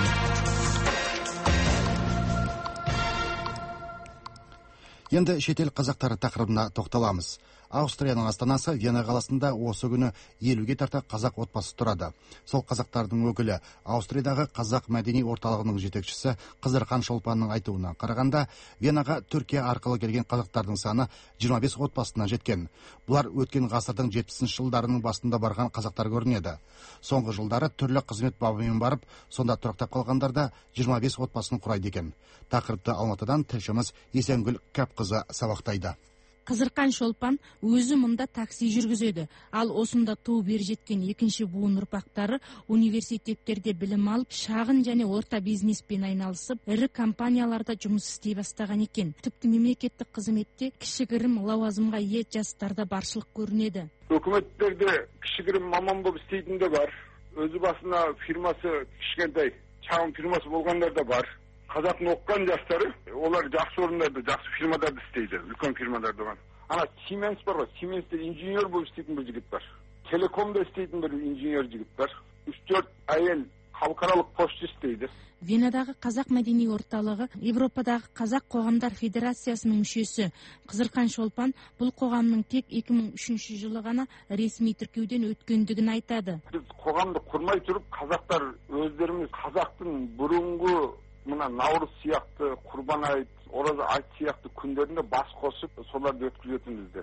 Енді шетел қазақтары тақырыбына тоқталамыз. Австрияның астанасы Вена қаласында осы күні 50-ге тарта қазақ отбасы тұрады. Сол қазақтардың өкілі Австриядағы қазақ мәдени орталығының жетекшісі Қызырхан Шолпанның айтуына қарағанда, Венаға Түркия арқылы келген қазақтардың саны 25 отбасына жеткен. Бұлар өткен ғасырдың 70 жылдарының басында барған қазақтар көрінеді. Соңғы жылдары түрлі қызмет бабымен барып, сонда тұрақтап қалғандар да 25 отбасын құрайды екен. Тақырыпты Алматыдан тілшіміз Есенгүл Кәпқызы сабақтайды. Қызырхан Шолпан өзі мұнда такси жүргізеді. Ал осында туып ер жеткен екінші буын ұрпақтары университеттерде білім алып, шағын және орта бизнеспен айналысып, ірі компанияларда жұмыс істей бастаған екен. Тіпті мемлекеттік қызметте кішігірім лауазымға ие жастарда баршылық көрінеді. Өкіметтерде кішігірім маман болып істейтін де бар. Өзі басына фирмасы кішкентай, шағын фирмасы болғандар да бар. Қазақтың оқыған жастары, олар жақсы орындарда, жақсы фирмаларда істейді, үлкен фирмаларда бар. Ана Siemens бар ғой, Siemens'те инженер болып істейтін бір жігіт бар. Телекомда істейтін бір инженер жігіт бар. 3-4 әйел халықаралық пошта істейді. Венадағы қазақ мәдени орталығы Европадағы қазақ қоғамдар федерациясының мүшесі Қызырхан Шолпан бұл қоғамның тек 2003 жылы ғана ресми тіркеуден өткендігін айтады. Біз қоғамды құрмай тұрып, қазақтар өздеріміз қазақтың бұрынғы мына Наурыз сияқты, Құрбан айт, Ораза айт сияқты күндерінде бас қосып, соларды өткізетінбізді.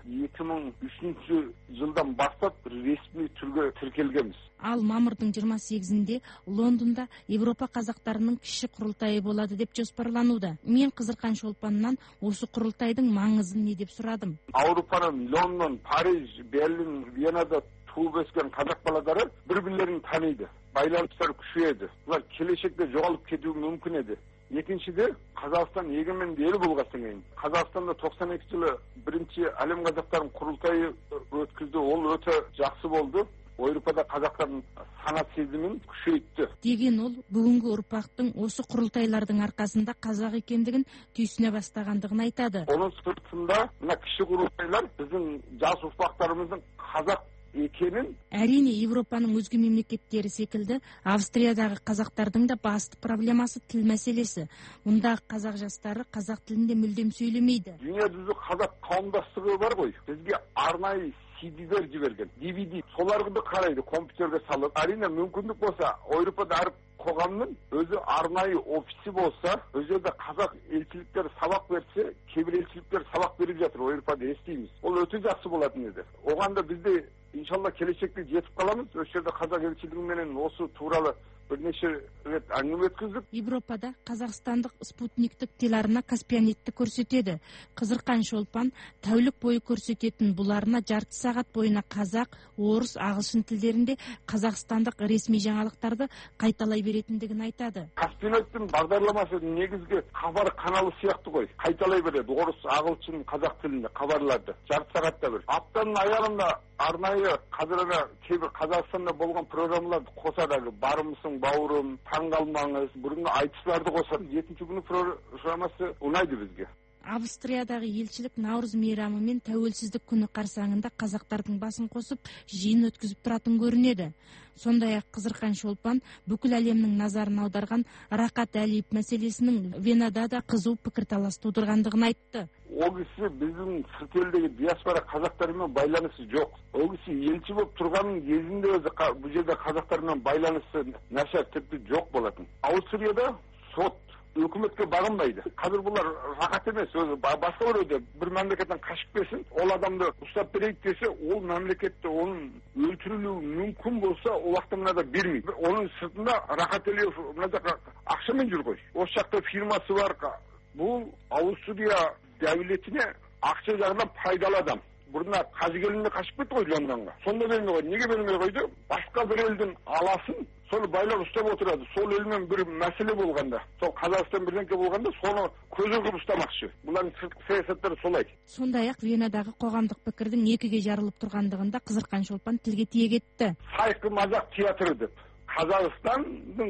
2003 жылдан бастап ресми түрге тіркелгенбіз. Ал мамырдың 28-інде Лондонда Европа қазақтарының кіші құрылтайы болады деп жоспарлануда. Мен Қызырхан Шолпаннан осы құрылтайдың маңызын не деп сұрадым. Ауропаның Лондон, Париж, Берлин, Венада туып өскен қазақ баладары бір-бірлерін таниды. Байланыстар күшейеді. Бұлар келешекте жоғалып кетуі мүмкін еді. Екіншіде, Қазақстан егеменді ел болғаннан кейін. Қазақстанда 92 жылы бірінші әлем қазақтарының құрылтайы өткізді. Ол өте жақсы болды. Еуропада қазақтардың санат сезімін күшейтті. Деген ол бүгінгі ұрпақтың осы құрылтайлардың арқасында қазақ екендігін түйсіне бастағандығын айтады. Оның сыртында мына кіші құрылтайлар біздің жас ұрпақтарымыздың қазақ екенін. Әрине, Европаның өзге мемлекеттері секілді, Австриядағы қазақтардың да басты проблемасы тіл мәселесі. Мұндағы қазақ жастары қазақ тілінде мүлдем сөйлемейді. Дүниежүзі қазақ қауымдастығы бар ғой. Бізге арнайы CD-дер жіберген, DVD. Соларды қарайды, компьютерге салып. Әрине, мүмкіндік болса, Еуропада әр қоғамның өзі арнайы офисі болса, өзі қазақ елшіліктер сабақ берсе, кейбір елшіліктер сабақ беріп жатыр, Еуропада естиміз. Ол өте жақсы болатын еді. Оған да бізде иншалла келешекте жетіп қаламыз. Осы жерде қазақ елшілігіменен осы туралы бірнеше рет әңгіме өткіздік. Европада қазақстандық спутниктік телеарна Каспианетті көрсетеді. Қызырхан Шолпан тәулік бойы көрсететін бұларына жарты сағат бойына қазақ, орыс, ағылшын тілдерінде қазақстандық ресми жаңалықтарды қайталай беретіндігін айтады. Каспианеттің бағдарламасы негізгі хабар каналы сияқты ғой. Қайталай береді орыс, ағылшын, қазақ тілінде хабарларды. Жарты сағатта бір. Аптаның аяғында арнайы қазіргі кейбір Қазақстанда болған программаларды қосады. Барымысың бауырым, таңғалмаңыз, бұрынғы айтыстарды қосады. 7-ші күні программасы ұнайды бізге. Австриядағы елшілік Наурыз мейрамы мен тәуелсіздік күні қарсаңында қазақтардың басын қосып, жиын өткізіп тұратын көрінеді. Сондай-ақ Қызырхан Шолпан бүкіл әлемнің назарын аударған Рақат Әлиев мәселесінің Венада да қызу пікірталас тудырғандығын айтты. Ол кісі біздің сырт елдегі диаспора қазақтармен байланысы жоқ. Ол кісі елші болып тұрғанның кезінде өзі бұл жерде қазақтармен байланысы нашар тіпті жоқ болатын. Австрияда сот өкіметке бағынбайды. Қазір бұлар рақат емес, өзі басқа бір мемлекеттен қашып келсін, ол адамды ұстап берейік десе, ол мемлекетте оның өлтірілуі мүмкін болса, ол уақытта мынада бермейді. Оның сыртында Рақат Әлиев мынада ақшамен жүр ғой. Осы жақта фирмасы бар. Бұл Австрия дәулетіне ақша жағынан пайдалы адам. Бұрына қажыгелінде қашып кетті ғой Лондонға. Сонда бермей қойды. Неге бермей қойды? Басқа бір елдің аласын соны байлар ұстап отырады. Сол елмен бір мәселе болғанда, сол Қазақстан бірдеңке болғанда, соны көзі қылып ұстамақшы. Бұлардың сыртқы саясаттары солай. Сондай-ақ Венадағы қоғамдық пікірдің екіге жарылып тұрғандығында Қызырхан Шолпан тілге тиек етті. Сайқы мазақ театры деп. Қазақстанның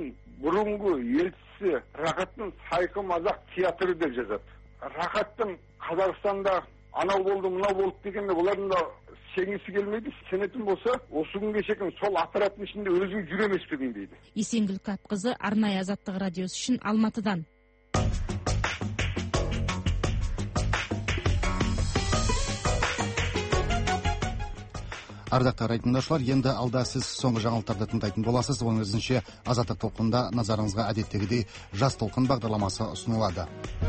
бұрынғы елшісі Рахаттың сайқы мазақ театры деп жазады. Рахаттың Қазақстанда анау болды, мынау болды дегенде олардың да сенгісі келмейді. Сенетін болса, осы күнге шейін сол аппараттың ішінде өзің жүр емеспедің дейді. Есенгүл Капқызы, арнайы Азаттық радиосы үшін Алматыдан. Ардақты тыңдаушылар, енді алда сіз соңғы жаңалықтарды тыңдайтын боласыз. Оның ізінше Азаттық толқында назарыңызға әдеттегідей жас толқын бағдарламасы ұсынылады.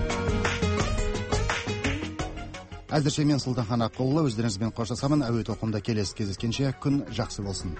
Әзірше мен Сұлтанхан Аққұлы өздеріңізбен қоштасамын. Әуе толқында келесі кездескенше күн жақсы болсын.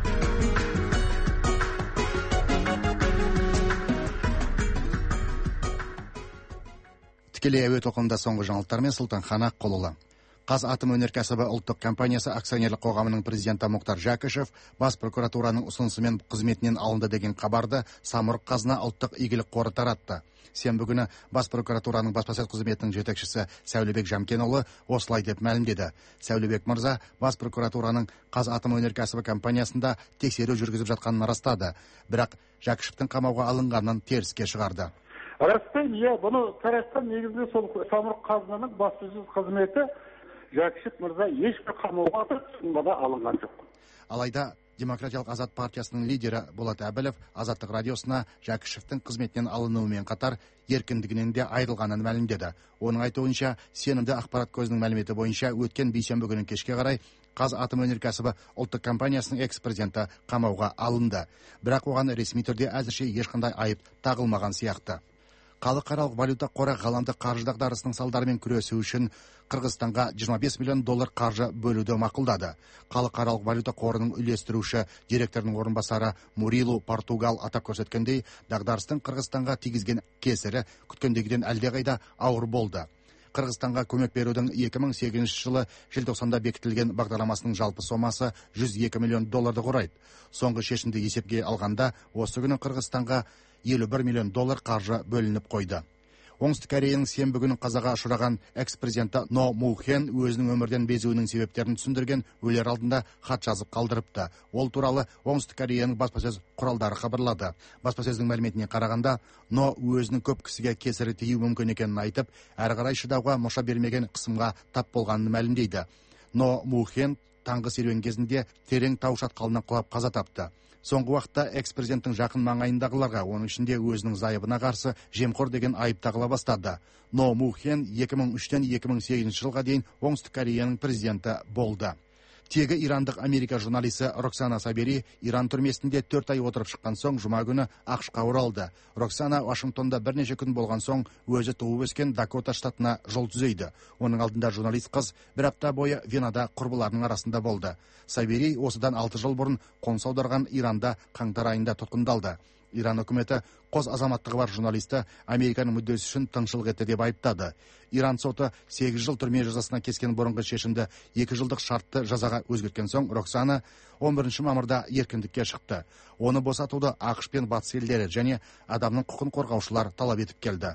Тікелей әуе толқында соңғы жаңалықтармен Сұлтанхан Аққұлы. Қазатомөнеркәсібі ұлттық компаниясы акционерлік қоғамының президенті Мұхтар Жәкішев бас прокуратураның ұсынысымен қызметінен алынды деген хабарды Самұрық қазына ұлттық игілік қоры таратты. Сенбі күні бас прокуратураның баспасөз қызметінің жетекшісі Сәулебек Жамкенұлы осылай деп мәлімдеді. Сәулебек мырза бас прокуратураның Қазатомөнеркәсібі компаниясында тексеру жүргізіп жатқанын растады, бірақ Жәкішевтің қамауға алынғанын теріске шығарды. Растаймын, бұны таратқан негізінде сол Самұрық қазынаның баспасөз қызметі Жәкішев мырза ешбір қамауға тұтқынға алынған жоқ. Алайда Демократиялық Азат партиясының лидері Болат Әбілов Азаттық радиосына Жәкішевтің қызметінен алынуымен қатар еркіндігінен де айырылғанын мәлімдеді. Оның айтуынша, сенімді ақпарат көзінің мәліметі бойынша өткен бейсенбі күнін кешке қарай Қазатомөнеркәсібі ұлттық компаниясының экс-президенті қамауға алынды. Бірақ оған ресми түрде әзірше ешқандай айып тағылмаған сияқты. Халықаралық валюта қоры ғаламдық қаржы дағдарысының салдарымен күресу үшін Қырғызстанға $25 миллион қаржы бөлуді мақұлдады. Халықаралық валюта қорының үйлестіруші директорының орынбасары Мурилу Португал атап көрсеткендей, дағдарыстың Қырғызстанға тигізген кесірі күткендегіден әлдеқайда ауыр болды. Қырғызстанға көмек берудің 2008 жылы желтоқсанда бекітілген бағдарламасының жалпы сомасы $102 миллион құрайды. Соңғы шешімді есепке алғанда, осы күні Қырғызстанға $51 миллион қаржы бөлініп қойды. Оңтүстік Кореяның сенбі күні қазаға ұшыраған экс-президенті Но Му Хен өзінің өмірден безуінің себептерін түсіндірген өлер алдында хат жазып қалдырыпты. Ол туралы Оңтүстік Кореяның баспасөз құралдары хабарлады. Баспасөздің мәліметіне қарағанда, Но өзінің көп кісіге кесірі тиюі мүмкін екенін айтып, әрі қарай шыдауға мұрша бермеген қысымға тап болғанын мәлімдейді. Но Му Хен таңғы серуен кезінде терең тау шатқалынан құлап қаза тапты. Соңғы уақытта экс-президенттің жақын маңайындағыларға, оның ішінде өзінің зайыбына қарсы жемқор деген айып тағыла бастады. Но Му Хен 2003-тен 2008 жылға дейін Оңтүстік Кореяның президенті болды. Тегі ирандық Америка журналисі Роксана Сабери Иран түрмесінде 4 ай отырып шыққан соң жұма күні ақш-қа оралды. Роксана Вашингтонда бірнеше күн болған соң өзі туып өскен Дакота штатына жол түзейді. Оның алдында журналист қыз бір апта бойы Венада құрбыларының арасында болды. Сабери осыдан 6 жыл бұрын қоныс аударған Иранда қаңтар айында тұтқындалды. Иран үкіметі қос азаматтығы бар журналисті Американың мүддесі үшін тыңшылық етті деп айыптады. Иран соты 8 жыл түрме жазасына кескен бұрынғы шешімді 2 жылдық шартты жазаға өзгерткен соң Роксана 11 мамырда еркіндікке шықты. Оны босатуды ақш пен батыс елдері және адамның құқын қорғаушылар талап етіп келді.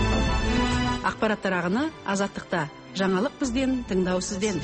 Ақпараттар ағыны Азаттықта. Жаңалық бізден, тыңдау сізден.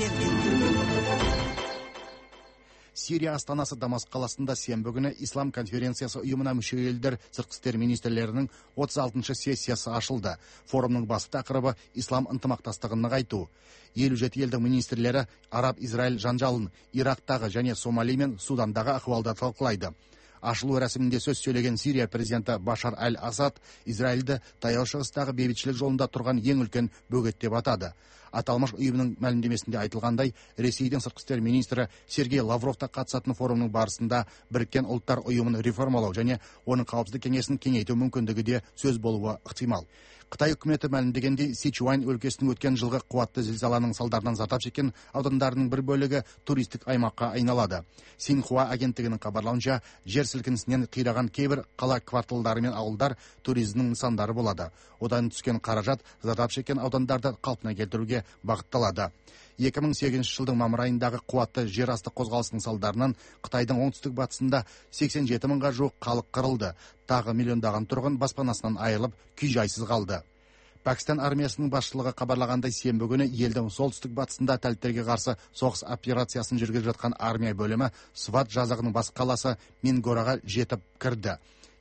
Сирия астанасы Дамаск қаласында сенбі күні Ислам конференциясы ұйымына мүше елдер сыртқы істер министрлерінің 36-шы сессиясы ашылды. Форумның басты тақырыбы ислам ынтымақтастығын нығайту. 57 елдің министрлері Араб-Израиль жанжалын, Ирактағы және Сомали мен Судандағы ахуалды талқылайды. Ашылу рәсімінде сөз сөйлеген Сирия президенті Башар Аль-Асад Израильді таяу шығыстағы бейбітшілік жолында тұрған ең үлкен бөгет деп атады. Аталмыш ұйымның мәлімдемесінде айтылғандай, Ресейдің сыртқы істер министрі Сергей Лавровта қатысатын форумның барысында Біріккен ұлттар ұйымын реформалау және оның қауіпсіздік кеңесін кеңейту мүмкіндігі де сөз болуы ықтимал. Қытай үкіметі мәлімдегендей, Сичуань өлкесінің өткен жылғы қуатты зілзаланың салдарынан зардап шеккен аудандарының бір бөлігі туристік аймаққа айналады. Синьхуа агенттігінің хабарлауынша, жер сілкінісінен қираған кейбір қала кварталдары мен ауылдар туризмнің нысандары болады. Одан түскен қаражат зардап шеккен аудандарды қалпына келтіруге бағытталады. 2008 жылдың мамыр айындағы қуатты жер асты қозғалысының салдарынан Қытайдың оңтүстік батысында 87 мыңға жуық халық қырылды. Тағы миллиондаған тұрғын баспанасынан айырылып, күй-жайсыз қалды. Пәкістан армиясының басшылығы хабарлағандай, сенбі күні елдің солтүстік батысында тәліптерге қарсы соғыс операциясын жүргізіп жатқан армия бөлімі Сват жазығының бас қаласы Мингораға жетіп кірді.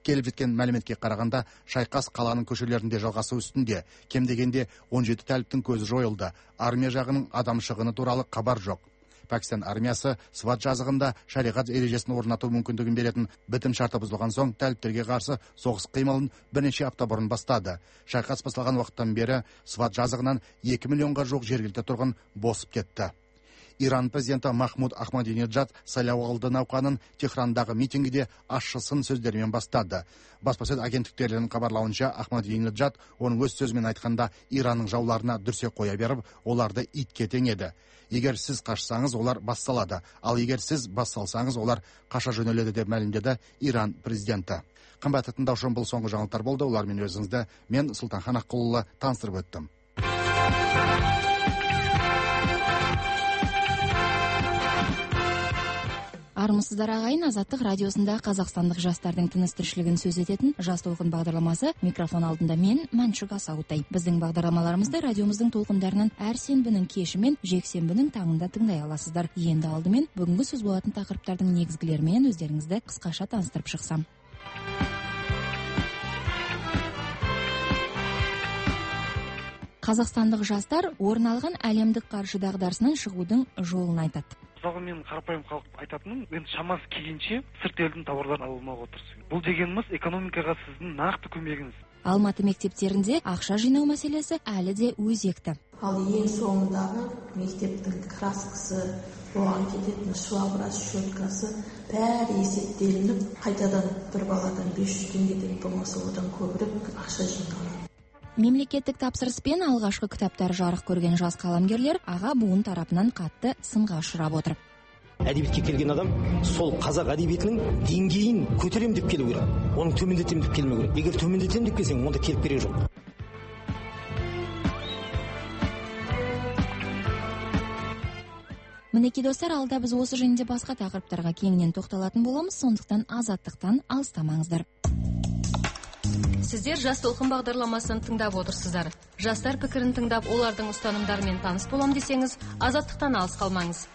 келіп жеткен мәліметке қарағанда шайқас қаланың көшелерінде жалғасу үстінде. Кем дегенде 17 тәліптің көзі жойылды. Армия жағының адам шығыны туралы хабар жоқ. Пәкістан армиясы Сват жазығында шариғат ережесін орнату мүмкіндігін беретін бітім шарты бұзылған соң тәліптерге қарсы соғыс қимылын бірнеше апта бұрын бастады. Шайқас басталған уақыттан бері Сват жазығынан 2 миллионға жуық жергілікті тұрғын босып кетті. Иран президенті Махмуд Ахмадинеджад сайлауалды науқанын Техрандағы митингіде ащы сын сөздермен бастады. Баспасөз агенттіктерінің хабарлауынша Ахмадинеджад оның өз сөзімен айтқанда Иранның жауларына дүрсе қоя беріп, оларды итке теңеді. Егер сіз қашсаңыз, олар бас салады, ал егер сіз бас салсаңыз, олар қаша жөнеледі деп мәлімдеді Иран президенті. Қымбатты тыңдаушым, бұл соңғы жаңалықтар болды. Олармен өзіңізді мен Сұлтанхан Аққұлұлы таныстырып өттім. Армысыздар ағайын, Азаттық радиосында қазақстандық жастардың тыныс тіршілігін сөз ететін Жас толқын бағдарламасы, микрофон алдында мен Мәншүк Асаутай. Біздің бағдарламаларымызды радиомыздың толқындарынан әр сенбінің кеші мен жексенбінің таңында тыңдай аласыздар. Енді алдымен бүгінгі сөз болатын тақырыптардың негізгілерімен өздеріңізді қысқаша таныстырып шықсам. Қазақстандық жастар орын алған әлемдік қаржы дағдарысынан шығудың жолын айтады. Мысалға мен қарапайым халық айтатыным, енді шамасы келгенше сырт елдің тауарларын алуға тырысу. Бұл дегеніміз экономикаға сіздің нақты көмегіңіз. Алматы мектептерінде ақша жинау мәселесі әлі де өзекті. Ал ең соңындағы мектептің краскасы, оған кететін швабрасы, щеткасы бәрі есептелініп, қайтадан бір баладан 500 теңгеден болмаса одан көбірек ақша жиналады. Мемлекеттік тапсырыспен алғашқы кітаптар жарық көрген жас қаламгерлер аға буын тарапынан қатты сынға ұшырап отыр. Әдебиетке келген адам сол қазақ әдебиетінің деңгейін көтерем деп келу керек. Оны төмендетем деп келмеу керек. Егер төмендетем деп келсең, онда келіп керегі жоқ. Мінекей достар, алда біз осы және де басқа тақырыптарға кеңінен тоқталатын боламыз, сондықтан азаттықтан алыстамаңыздар. Сіздер Жас толқын бағдарламасын тыңдап отырсыздар. Жастар пікірін тыңдап, олардың ұстанымдарымен таныс болам десеңіз, азаттықтан алыс қалмаңыз.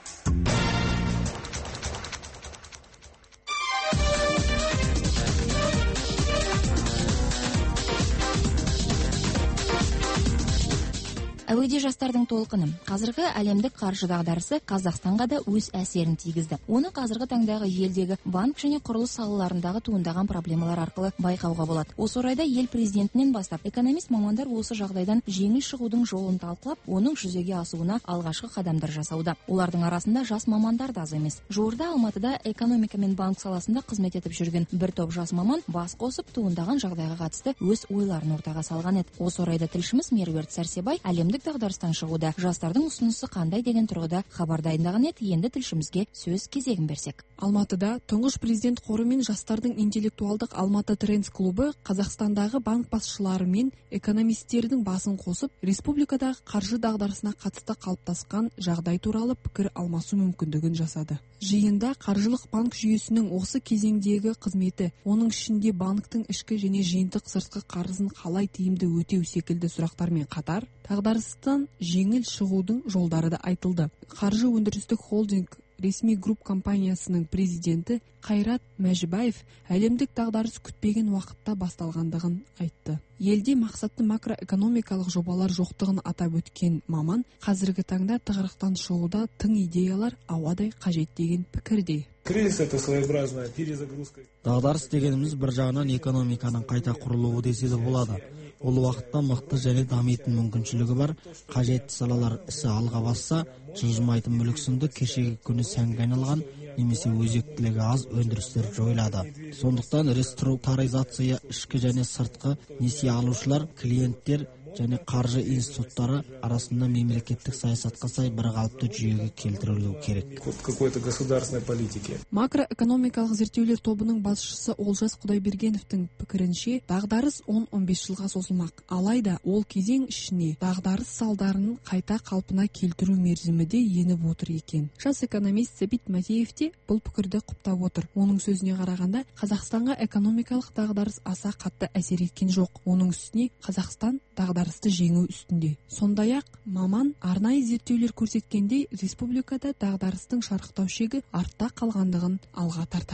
Әуеде жастардың толқыны. Қазіргі әлемдік қаржы дағдарысы Қазақстанға да өз әсерін тигізді. Оны қазіргі таңдағы елдегі банк және құрылыс салаларындағы туындаған проблемалар арқылы байқауға болады. Осы орайда ел президентінен бастап экономист мамандар осы жағдайдан жеңіл шығудың жолын талқылап, оның жүзеге асуына алғашқы қадамдар жасауда. Олардың арасында жас мамандар да аз емес. Жуырда Алматыда экономика мен банк саласында қызмет етіп жүрген бір топ жас маман бас қосып туындаған жағдайға қатысты өз ойларын ортаға салған еді. Осы орайда тілшіміз Меруерт Сәрсебай әлемдік дағдарыстан шығуда жастардың ұсынысы қандай деген тұрғыда хабар дайындаған еді. Енді тілшімізге сөз кезегін берсек. Алматыда тұңғыш президент қоры мен жастардың интеллектуалдық Алматы Трендс клубы Қазақстандағы банк басшылары мен экономистердің басын қосып, республикадағы қаржы дағдарысына қатысты қалыптасқан жағдай туралы пікір алмасу мүмкіндігін жасады. Жиында қаржылық банк жүйесінің осы кезеңдегі қызметі, оның ішінде банктың ішкі және жиынтық сыртқы қарызын қалай тиімді өтеу секілді сұрақтармен қатар, дағдарыстан жеңіл шығудың жолдары да айтылды. Қаржы өндірістік холдинг ресми групп компаниясының президенті Қайрат Мәжібаев әлемдік дағдарыс күтпеген уақытта басталғандығын айтты. Елде мақсатты макроэкономикалық жобалар жоқтығын атап өткен маман, қазіргі таңда тығырықтан шығуда тың идеялар ауадай қажет деген пікірде. Кризис — это своеобразная перезагрузка. Дағдарыс дегеніміз бір жағынан экономиканың қайта құрылуы десе де болады. Ол уақытта мықты және дамитын мүмкіншілігі бар, қажетті салалар ісі алға басса, жылжымайтын мүлік сынды кешегі күні сәнге айналған немесе өзектілігі аз өндірістер жойылады. Сондықтан реструктуризация ішкі және сыртқы несие алушылар, клиенттер және қаржы институттары арасында мемлекеттік саясатқа сай бір қалыпты жүйеге келтірілу керек. Какой-то государственной политики. Макроэкономикалық зерттеулер тобының басшысы Олжас Құдайбергеновтің пікірінше, дағдарыс 10-15 жылға созылмақ. Алайда ол кезең ішіне дағдарыс салдарын қайта қалпына келтіру мерзімі де еніп отыр екен. Жас экономист Сәбит Мәтеев те бұл пікірді құптап отыр. Оның сөзіне қарағанда, Қазақстанға экономикалық дағдарыс аса қатты әсер еткен жоқ. Оның үстіне Қазақстан дағдарысты жеңу үстінде. Сондай-ақ маман арнайы зерттеулер көрсеткендей, республикада дағдарыстың шарықтау шегі артта қалғандығын алға тартады.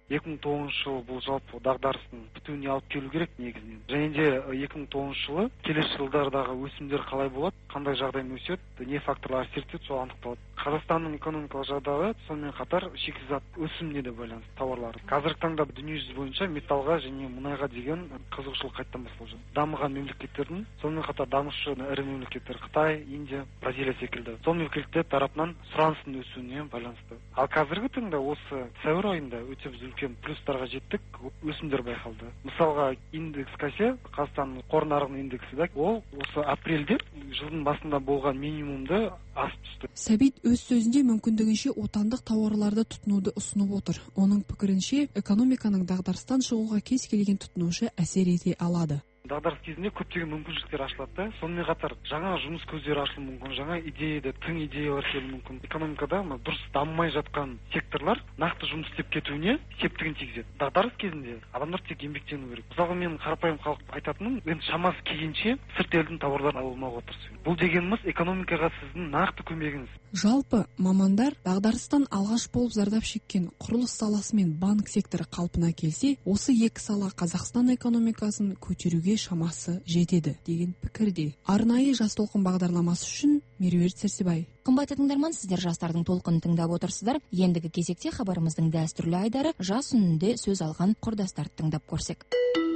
2009 жыл бұл жалпы дағдарыстың бітуіне алып келу керек негізінен. Және де 2009 жылы келесі жылдардағы өсімдер қалай болады, қандай жағдаймен өседі, не факторлар әсер етеді, сол анықталады. Қазақстанның экономикалық жағдайы сонымен қатар шикізат өсіміне де байланысты тауарлар. Қазіргі таңда дүниежүзі бойынша металлға және мұнайға деген қызығушылық қайттан басталып жатыр. Дамыған мемлекеттердің, сонымен қатар дамушы ірі мемлекеттер Қытай, Индия, Бразилия секілді. Сол мемлекеттер тарапынан сұраныстың өсуіне байланысты. Ал қазіргі таңда осы сәуір айында өте біз үлкен плюстарға жеттік, өсімдер байқалды. Мысалға индекс кәсе, Қазақстанның қор нарығының индексі да, ол осы апрельде жылдың басында болған минимумды асып түсті. Сәбит өз сөзінде мүмкіндігінше отандық тауарларды тұтынуды ұсынып отыр. Оның пікірінше, экономиканың дағдарыстан шығуға кез келген тұтынушы әсер ете алады. Дағдарыс кезінде көптеген мүмкіншіліктер ашылады. Сонымен қатар жаңа жұмыс көздері ашылуы мүмкін, жаңа идеяда тың идеялар келуі мүмкін. Экономикада дұрыс дамымай жатқан секторлар нақты жұмыс істеп кетуіне септігін тигізеді. Дағдарыс кезінде адамдар тек еңбектену керек. Мысалға мен қарапайым халық айтатыным, енді шамасы келгенше сырт елдің тауарларын алмауға тырысу. Бұл дегеніміз экономикаға сіздің нақты көмегіңіз. Жалпы мамандар дағдарыстан алғаш болып зардап шеккен құрылыс саласы мен банк секторы қалпына келсе, осы екі сала Қазақстан экономикасын көтеруге шамасы жетеді деген пікірде. Арнайы жас толқын бағдарламасы үшін Меруерт Сәрсебай. Қымбатты тыңдарман, сіздер жастардың толқынын тыңдап отырсыздар. Ендігі кезекте хабарымыздың дәстүрлі айдары жас үнінде сөз алған құрдастарды тыңдап көрсек.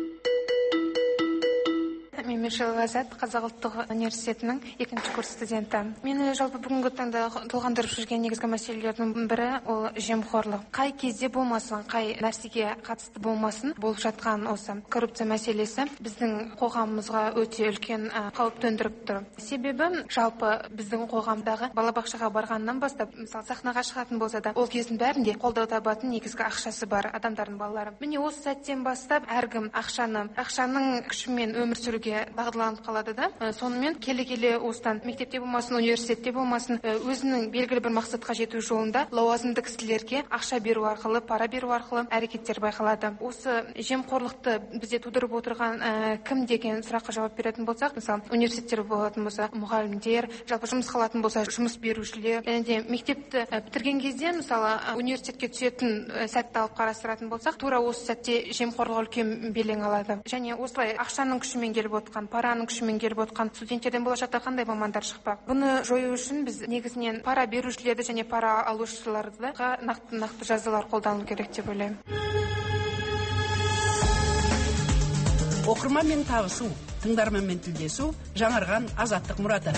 Мен Мешелова Азат, Қазақ ұлттық университетінің 2-ші курс студенті. Мені жалпы бүгінгі таңда толғандырып жүрген негізгі мәселелердің бірі ол жемқорлық. Қай кезде болмасын, қай нәрсеге қатысты болмасын, болып жатқан осы коррупция мәселесі біздің қоғамымызға өте үлкен қауіп төндіріп тұр. Себебі жалпы біздің қоғамдағы балабақшаға барғаннан бастап, мысалы сахнаға шығатын болса да, ол кездің бәрінде қолдау табатын негізгі ақшасы бар адамдардың балалары. Міне осы сәттен бастап әркім ақшаның күшімен өмір сүруге бағдарланып қалады да. Сонымен келе осыдан мектепте болмасын, университетте болмасын, өзінің белгілі бір мақсатқа жету жолында лауазымды кісілерге ақша беру арқылы, пара беру арқылы әрекеттер байқалады. Осы жемқорлықты бізде тудырып отырған кім деген сұраққа жауап беретін болсақ, мысалы университеттер болатын болса, мұғалімдер, жалпы жұмысқа алатын болса, жұмыс берушілер, және де мектепті бітірген кезде, мысалы университетке түсетін сәтті алып қарастыратын болсақ, тура осы сәтте жемқорлық үлкен белең алады. Және осылай ақшаның күшімен келіп отқан, параның күшімен келіп отқан студенттерден болашақта қандай мамандар шықпақ? Бұны жою үшін біз негізінен пара берушілерді және пара алушыларды нақты жазалар қолдану керек деп ойлаймын. Оқырманмен табысу, тыңдарманмен тілдесу, жаңарған азаттық мұраты.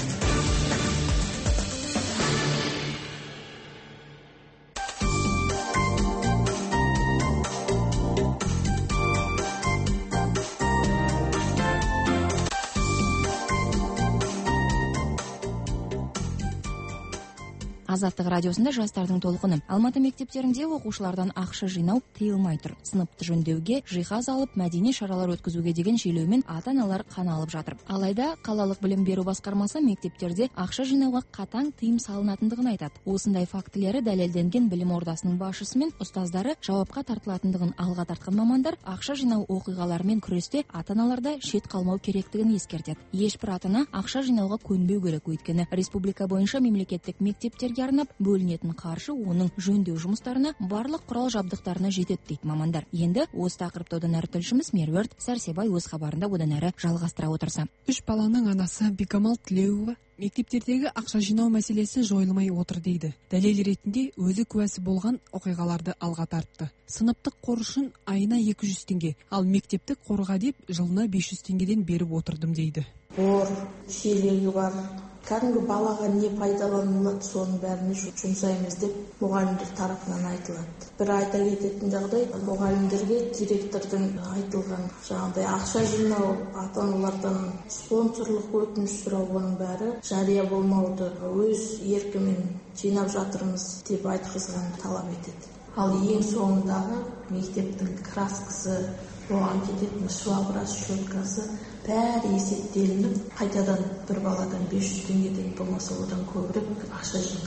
Азаттық радиосында жастардың толқыны. Алматы мектептерінде оқушылардан ақша жинау тыйылмай тұр. Сыныпты жөндеуге, жиһаз алып, мәдени шаралар өткізуге деген шилеумен ата-аналар қаналып жатыр. Алайда қалалық білім беру басқармасы мектептерде ақша жинауға қатаң тыйым салынатындығын айтады. Осындай фактілері дәлелденген білім ордасының басшысы мен ұстаздары жауапқа тартылатындығын алға тартқан мамандар ақша жинау оқиғаларымен күресте ата-аналарда шет қалмау керектігін ескертеді. Ешбір ата-ана ақша жинауға көнбеу керек, өйткені республика бойынша мемлекеттік мектептерге арнап бөлінетін қаржы оның жөндеу жұмыстарына, барлық құрал жабдықтарына жетеді дейді мамандар. Енді осы тақырыпты одан әрі тілшіміз Меруерт Сәрсебай өз хабарында одан әрі жалғастыра отырса. 3 баланың анасы Бигамал Тілеуова мектептердегі ақша жинау мәселесі жойылмай отыр дейді. Дәлел ретінде өзі куәсі болған оқиғаларды алға тартты. Сыныптық қор үшін айына 200 теңге, ал мектептік қорға деп жылына 500 теңгеден беріп отырдым дейді. Қор, шелегі бар. Кәдімгі балаға не пайдаланылады, соның бәріне жұмсаймыз деп мұғалімдер тарапынан айтылады. Бір айта кететін жағдай, мұғалімдерге директордың айтылған жаңағыдай ақша жинау, ата-аналардан спонсорлық өтініш сұрау, оның бәрі жария болмауды, өз еркімен жинап жатырмыз деп айтқызған талап етеді. Ал ең соңындағы мектептің краскасы, оған кететін швабрасы, щеткасы бәрі есептелініп, қайтадан бір баладан 500 теңгеден болмаса одан көбірек ақша жиналады.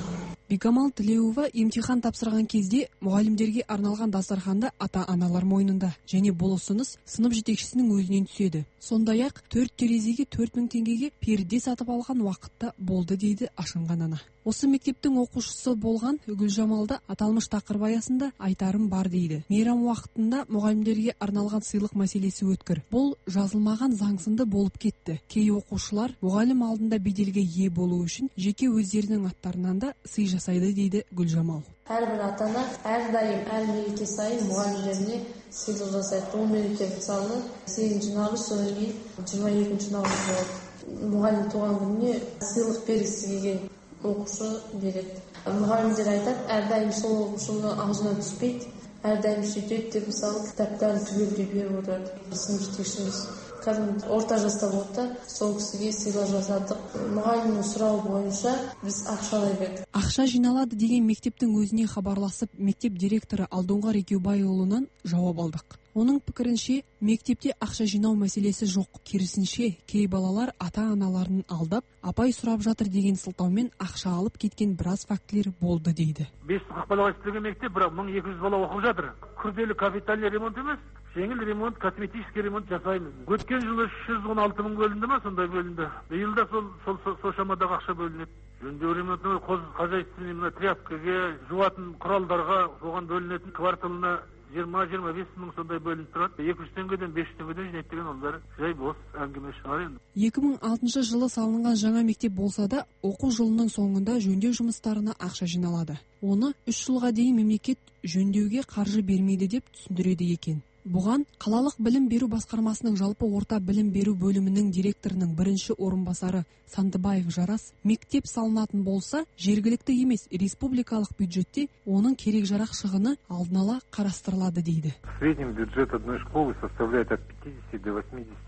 Бигамал Тілеуова емтихан тапсырған кезде мұғалімдерге арналған дастарханда ата-аналар мойнында, және бұл ұсыныс сынып жетекшісінің өзінен түседі. Сондай-ақ 4 терезеге 4000 теңгеге перде сатып алған уақытта болды дейді ашынған ана. Осы мектептің оқушысы болған Гүлжамалда аталмыш тақырып аясында айтарым бар дейді. Мейрам уақытында мұғалімдерге арналған сыйлық мәселесі өткір. Бұл жазылмаған заңсынды болып кетті. Кей оқушылар мұғалім алдында беделге ие болу үшін жеке өздерінің аттарынан да сый жасайды дейді Гүлжамал. Әрбір ата-ана әрдайым әр мереке сайын мұғалімдеріне сыйлық жасайды. Ол мереке мысалы 8 наурыз, содан кейін 22 наурыз болады. Мұғалім туған күніне сыйлық бергісі келген оқушы береді. Мұғалімдер айтады, әрдайым сол оқушының аузына түспейді, әрдайым сөйтеді деп мысалы кітаптарын түгелдей беріп отырады. Сынып жетекшіміз кәдімгі орта жаста болды да, сол кісіге сыйлық жасадық. Мұғалімнің сұрауы бойынша біз ақшалай бердік. Ақша жиналады деген мектептің өзіне хабарласып, мектеп директоры Алдоңғар Екеубайұлынан жауап алдық. Оның пікірінше, мектепте ақша жинау мәселесі жоқ. Керісінше, кей балалар ата-аналарын алдап, апай сұрап жатыр деген сылтаумен ақша алып кеткен біраз фактілер болды дейді. 5 балаға істелген мектеп, бірақ 1200 бала оқып жатыр. Күрделі капитальный ремонт емес, жеңіл ремонт, косметический ремонт жасаймыз. Өткен жылы 316 мың бөлінді ма, сондай бөлінді. Биыл да сол шамадағы ақша бөлінеді. Жөндеу ремонтына хозяйственный тряпкаға, жуатын құралдарға оған бөлінетін кварталына 20-25 мың сондай бөлініп тұрады. 200 теңгеден 500 теңгеден жинайды деген олар жай бос әңгіме шығар енді. 2006 жылы салынған жаңа мектеп болса да, оқу жылының соңында жөндеу жұмыстарына ақша жиналады. Оны 3 жылға дейін мемлекет жөндеуге қаржы бермейді деп түсіндіреді екен. Бұған қалалық білім беру басқармасының жалпы орта білім беру бөлімінің директорының бірінші орынбасары Сандыбаев Жарас, мектеп салынатын болса, жергілікті емес республикалық бюджетте оның керек жарақ шығыны алдын ала қарастырылады дейді. В среднем бюджет одной школы составляет от 50 до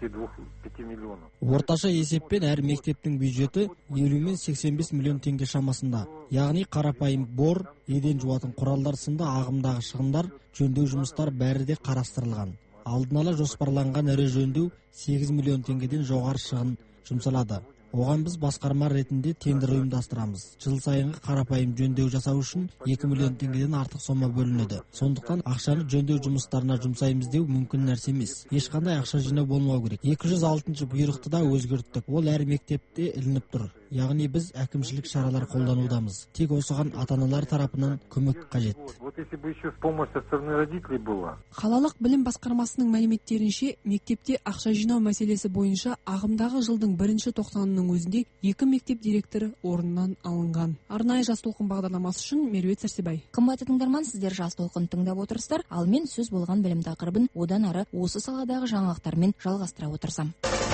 85 миллионов. Орташа есеппен әр мектептің бюджеті 50 мен 85 миллион теңге шамасында. Яғни қарапайым бор, еден жуатын құралдар сынды ағымдағы шығындар, жөндеу жұмыстар бәрі де қарастырылған. Алдын ала жоспарланған ірі жөндеу 8 миллион теңгеден жоғары шығын жұмсалады. Оған біз басқарма ретінде тендер ұйымдастырамыз. Жыл сайынғы қарапайым жөндеу жасау үшін 2 миллион теңгеден артық сома бөлінеді. Сондықтан ақшаны жөндеу жұмыстарына жұмсаймыз деу мүмкін нәрсе емес. Ешқандай ақша жинау болмау керек. 206 бұйрықты да өзгерттік. Ол әр мектепте ілініп тұр. Яғни біз әкімшілік шаралар қолданудамыз. Тек осыған ата-аналар тарапынан көмек қажет. Қалалық білім басқармасының мәліметтерінше, мектепте ақша жинау мәселесі бойынша ағымдағы жылдың 1 тоқсанының өзінде 2 мектеп директоры орнынан алынған. Арнайы Жас толқын бағдарламасы үшін Меруерт Сәрсебай. Қымбатты тыңдарман, сіздер Жас толқын тыңдап отырсыздар. Ал мен сөз болған білім тақырыбын одан ары осы саладағы жаңалықтармен жалғастыра отырсам.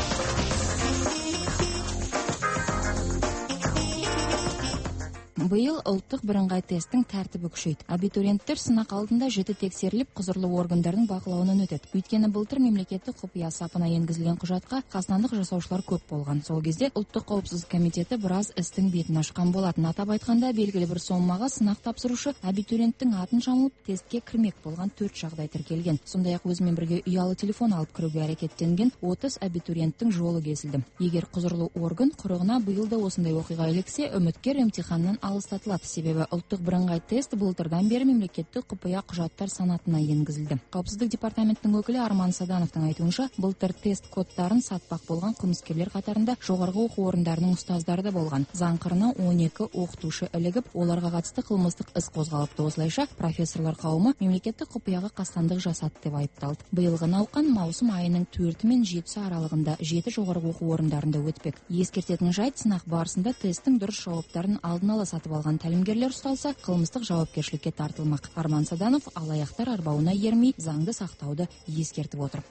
Биыл ұлттық бірыңғай тесттің тәртібі күшейді. Абитуриенттер сынақ алдында жіті тексеріліп, құзырлы органдардың бақылауынан өтеді. Өйткені былтыр мемлекеттік құпия сапына енгізілген құжатқа қастандық жасаушылар көп болған. Сол кезде ұлттық қауіпсіздік комитеті біраз істің бетін ашқан болатын. Атап айтқанда, белгілі бір сомаға сынақ тапсырушы абитуриенттің атын жамылып, тестке кірмек болған 4 жағдай тіркелген. Сондай-ақ өзімен бірге ұялы телефон алып кіруге әрекеттенген 30 абитуриенттің жолы кесілді. Егер құзырлы орган құрығына биыл да осындай оқиға іліксе, үміткер емтиханнан алыстатылады. Себебі ұлттық бірыңғай тест былтырдан бері мемлекеттік құпия құжаттар санатына енгізілді. Қауіпсіздік департаментінің өкілі Арман Садановтың айтуынша, былтыр тест кодтарын сатпақ болған қылмыскерлер қатарында жоғарғы оқу орындарының ұстаздары да болған. Заң қырына 12 оқытушы ілігіп, оларға қатысты қылмыстық іс қозғалыпты. Осылайша профессорлар қауымы мемлекеттік құпияға қастандық жасады деп айыпталды. Биылғы науқан маусым айының 4 мен 7 аралығында 7 жоғарғы оқу орындарында өтпек. Ескертетін жайт, сынақ барысында тесттің дұрыс жауаптарын алдын ала сатып алған тәлімгерлер ұсталса, қылмыстық жауапкершілікке тартылмақ. Арман Саданов алаяқтар арбауына ермей заңды сақтауды ескертіп отыр.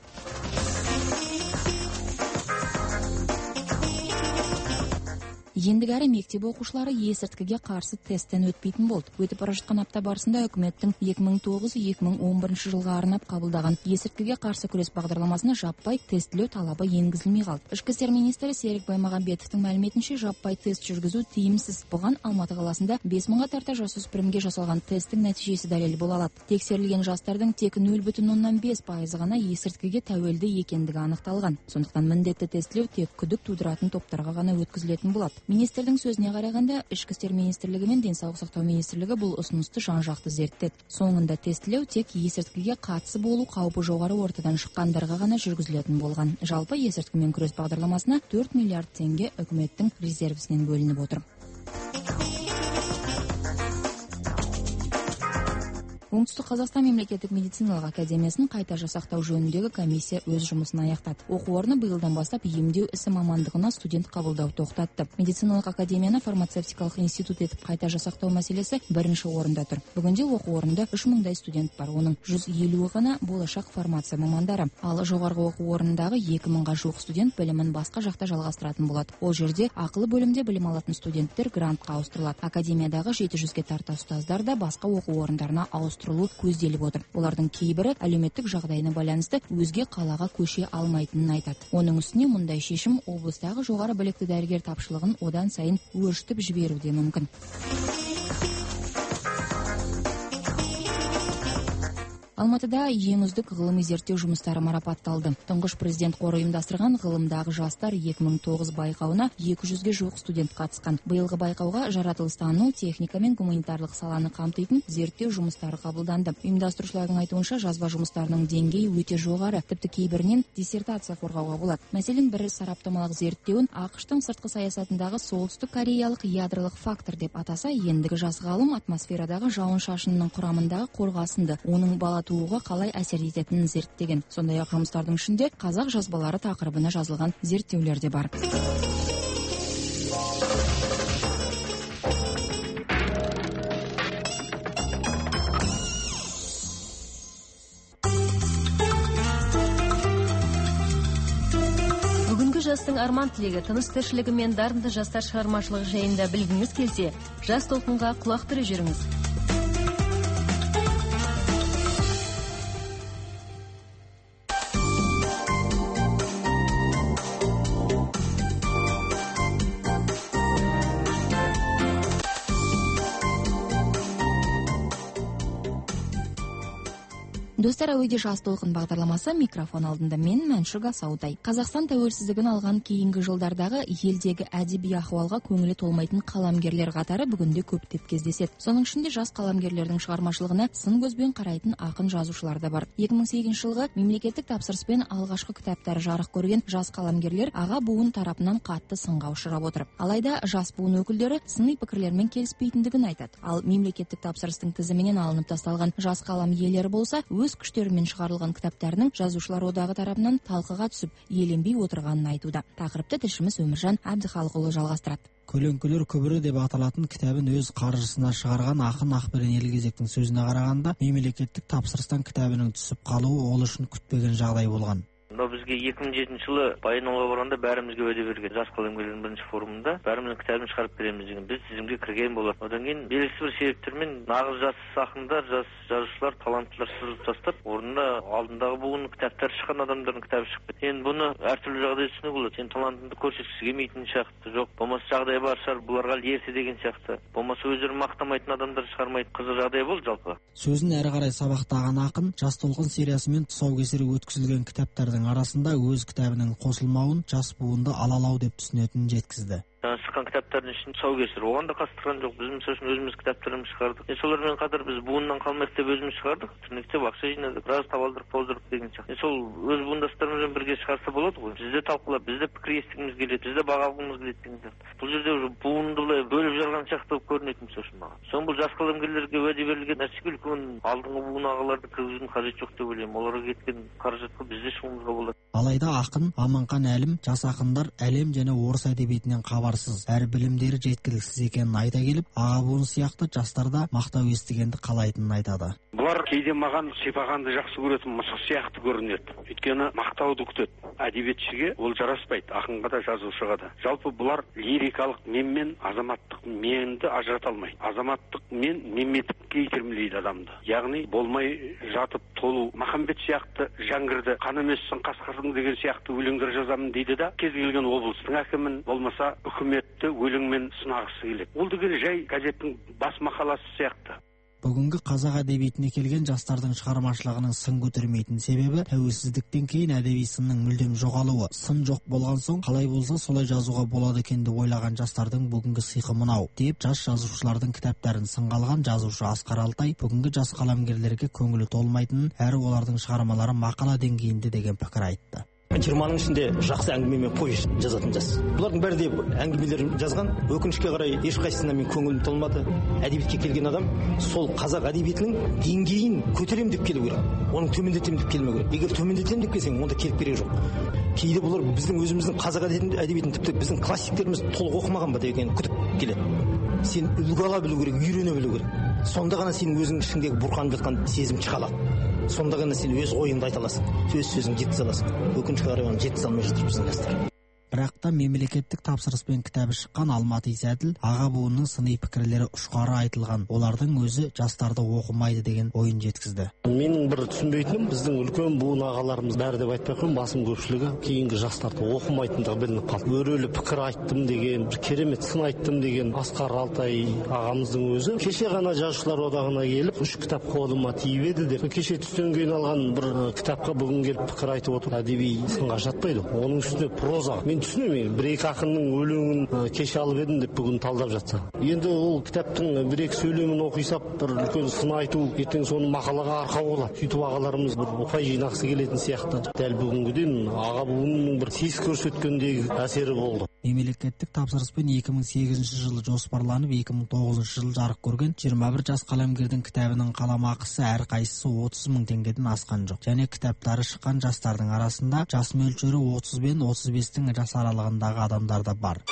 Ендігәрі мектеп оқушылары есірткіге қарсы тесттен өтпейтін болды. Өтіп бара жатқан апта барысында үкіметтің 2009-2011 жылға арнап қабылдаған есірткіге қарсы күрес бағдарламасына жаппай тестілеу талабы енгізілмей қалды. Ішкі істер министрі Серік Баймағамбетовтің мәліметінше, жаппай тест жүргізу тиімсіз. Бұған Алматы қаласында 5000-ға тарта жасөспірімге жасалған тесттің нәтижесі дәлел бола алады. Тексерілген жастардың тек 0,5% ғана есірткіге тәуелді екендігі анықталған. Сондықтан міндетті тестілеу тек күдік тудыратын топтарға ғана өткізілетін болады. Министрдің сөзіне қарағанда, Ішкі істер министрлігі мен Денсаулық сақтау министрлігі бұл ұсынысты жан-жақты зерттеді. Соңында тестілеу тек есірткіге қатысы болу қаупі жоғары ортадан шыққандарға ғана жүргізілетін болған. Жалпы есірткімен күрес бағдарламасына 4 миллиард теңге үкіметтің резервісінен бөлініп отыр. Оңтүстік Қазақстан мемлекеттік медициналық академиясын қайта жасақтау жөніндегі комиссия өз жұмысын аяқтады. Оқу орны биылдан бастап емдеу ісі мамандығына студент қабылдау тоқтатты. Медициналық академияны фармацевтикалық институт етіп қайта жасақтау мәселесі бірінші орында тұр. Бүгінде оқу орнында 3000 студент бар, оның 150-і ғана болашақ фармация мамандары. Ал жоғарғы оқу орнындағы 2000-ға жуық студент білімін басқа жақта жалғастыратын болады. Ол жерде ақылы бөлімде білім алатын студенттер грантқа ауыстырылады. Академиядағы 700-ге тарта ұстаздар да басқа оқу орындарына ауыстырылады көзделіп отыр. Олардың кейбірі әлеуметтік жағдайына байланысты өзге қалаға көше алмайтынын айтады. Оның үстіне мұндай шешім облыстағы жоғары білікті дәрігер тапшылығын одан сайын өршітіп жіберуде мүмкін. Алматыда ең үздік ғылыми зерттеу жұмыстары марапатталды. Тұңғыш президент қоры ұйымдастырған ғылымдағы жастар 2009 байқауына 200-ге жуық студент қатысқан. Биылғы байқауға жаратылыстану, техника мен гуманитарлық саланы қамтитын зерттеу жұмыстары қабылданды. Ұйымдастырушылардың айтуынша жазба жұмыстарының деңгейі өте жоғары, тіпті кейбірінен диссертация қорғауға болады. Мәселен, бір сараптамалық зерттеуін ақш-тың сыртқы саясатындағы солтүстік кореялық ядролық фактор деп атаса, ендігі жас ғалым атмосферадағы жауын-шашынның құрамындағы қорғасынды, оның бала тууға қалай әсер ететінін зерттеген. Сондай-ақ жұмыстардың ішінде қазақ жазбалары тақырыбына жазылған зерттеулер де бар. Бүгінгі жастың арман тілегі, тыныс тіршілігі мен дарынды жастар шығармашылығы жайында білгіңіз келсе, жас толқынға құлақ түріп жүріңіз. Достар, әуеде жас толқын бағдарламасы, микрофон алдында мен Мәншүк Асаудай. Қазақстан тәуелсіздігін алған кейінгі жылдардағы елдегі әдеби ахуалға көңілі толмайтын қаламгерлер қатары бүгінде көптеп кездеседі. Соның ішінде жас қаламгерлердің шығармашылығына сын көзбен қарайтын ақын жазушылар да бар. 2008 жылғы мемлекеттік тапсырыспен алғашқы кітаптары жарық көрген жас қаламгерлер аға буын тарапынан қатты сынға ұшырап отыр. Алайда жас буын өкілдері сыни пікірлермен келіспейтіндігін айтады. Ал мемлекеттік тапсырыстың тізімінен алынып тасталған жас қалам иелері болса, өз күштерімен шығарылған кітаптарының жазушылар одағы тарапынан талқыға түсіп, еленбей отырғанын айтуда. Тақырыпты тілшіміз Өміржан Әбдіхалықұлы жалғастырады. Көлеңкелер күбірі деп аталатын кітабын өз қаржысына шығарған ақын Ақберен Елгезектің сөзіне қарағанда, мемлекеттік тапсырыстан кітабының түсіп қалуы ол үшін күтпеген жағдай болған. Мынау бізге 2007 жылы Баянауылға барғанда бәрімізге уәде берген. Жас қаламгерлердің бірінші форумында бәріміздің кітабын шығарып береміз деген. Біз тізімге кірген болар. Одан кейін белгісіз бір себептермен нағыз жас ақындар, жас жазушылар, таланттылар сызылып тастап, орнында алдындағы буын кітаптар шыққан адамдардың кітабы шығып кетті. Енді бұны әртүрлі жағдай түсінуге болады. Сен талантыңды көрсеткісі келмейтін сияқты, жоқ, болмаса жағдай бар шығар, бұларға ерсе деген сияқты. Болмаса өздерін мақтамайтын адамдар шығармайды. Қызық жағдай болды жалпы. Сөзін әрі қарай сабақтаған ақын жас толқын сериясымен тұсаукесері өткізілген кітаптардың арасында өз кітабының қосылмауын жас буынды алалау деп түсінетінін жеткізді. Шыққан кітаптардың ішінде тұсаукесер, оған да қатыстырған жоқ. Біз мысалы өзіміз кітаптарымызды шығардық. Солармен қатар біз буыннан қалмайық деп өзіміз шығардық. Тірнектеп ақша жинадық, біраз табалдырып толтырдық деген сияқты. Сол өз буындастарымызбен бірге шығарса болады ғой. Бізде талқылап, бізде пікір естігіміз келеді, бізде баға алғымыз келеді деген сияқты. Бұл жерде уже буынды былай бөліп жарған сияқты болып көрінетін мысалы маған. Соң бұл жас қаламгерлерге уәде берілген нәрсеге үлкен алдыңғы буын ағаларды кіргізудің қажеті жоқ деп ойлаймын. Оларға кеткен қаражатқа бізде шығуымызға болады. Алайда ақын Аманхан Әлім жас ақындар әлем және орыс әдебиетінен хабарсыз, әрі білімдері жеткіліксіз екенін айта келіп, аға буын сияқты жастарда мақтау естігенді қалайтынын айтады. Бұлар кейде маған сипағанды жақсы көретін мысық сияқты көрінеді. Өйткені мақтауды күтеді. Әдебиетшіге ол жараспайды, ақынға да жазушыға да. Жалпы бұлар лирикалық мен мен азаматтық менді ажырата алмайды. Азаматтық мен меметтікке итермелейді адамды. Яғни болмай жатып толу. Махамбет сияқты жаңғырды, қан емессің қасқырдың деген сияқты өлеңдер жазамын дейді да, кез келген облыстың әкімін болмаса үкіметті өлеңмен сынағысы келеді. Ол деген жай газеттің бас мақаласы сияқты. Бүгінгі қазақ әдебиетіне келген жастардың шығармашылығының сын көтермейтін себебі тәуелсіздіктен кейін әдеби сынның мүлдем жоғалуы. Сын жоқ болған соң қалай болса солай жазуға болады екен деп ойлаған жастардың бүгінгі сыйқы мынау деп жас жазушылардың кітаптарын сынға алған жазушы Асқар Алтай бүгінгі жас қаламгерлерге көңілі толмайтынын, әрі олардың шығармалары мақала деңгейінде деген пікір айтты. 20-ның ішінде жақсы әңгіме мен повесть жазатын жас. Бұлардың бәрі де әңгімелер жазған. Өкінішке қарай ешқайсысына мен көңілім толмады. Әдебиетке келген адам сол қазақ әдебиетінің деңгейін көтерем деп келу керек. Оның төмендетем деп келмеу керек. Егер төмендетем деп келсең, онда келіп керегі жоқ. Кейде бұлар біздің өзіміздің қазақ әдебиетін тіпті біздің классиктеріміз толық оқымаған ба деген күдік келеді. Сен үлгі ала білу керек, үйрене білу керек. Сонда ғана сенің өзің ішіңдегі бұрқанып жатқан сезім шыға алады. Сонда ғана сен өз ойыңды айта аласың, өз сөзіңді жеткізе аласың. Өкінішке қарай оны жеткізе алмай жатыр біздің жастар. Бірақ та мемлекеттік тапсырыспен кітабы шыққан Алматы Исәділ аға буынның сыни пікірлері ұшқары айтылған. Олардың өзі жастарды оқымайды деген ойын жеткізді. Менің бір түсінбейтінім, біздің үлкен буын ағаларымыз бәрі деп айтпай қоймын, басым көпшілігі кейінгі жастарды оқымайтындығы білініп қалды. Өрелі пікір айттым деген, бір керемет сын айттым деген Асқар Алтай ағамыздың өзі кеше ғана жазушылар одағына келіп 3 кітап қолыма тиіп еді деп. Кеше түстен кейін алған бір кітапқа бүгін келіп пікір айтып отыр. Әдеби сынға жатпайды. Оның үстіне проза. Түсінемін, бір-екі ақынның өлеңін кеше алып едім деп бүгін талдап жатса. Енді ол кітаптың бір-екі сөйлемін оқисап, бір үлкен сын айту, ертең соны мақалаға арқау болады. Сөйтіп ағаларымыз бір ұпай жинақсы келетін сияқты. Дәл бүгінгіден аға буынның бір сес көрсеткендегі әсері болды. Мемлекеттік тапсырыспен 2008 жылы жоспарланып 2009 жылы жарық көрген 21 жас қаламгердің кітабының қаламақысы әрқайсысы 30 мың теңгеден асқан жоқ. Және кітаптары шыққан жастардың арасында жас мөлшері 30 бен 35-тің жас аралығындағы адамдар да бар.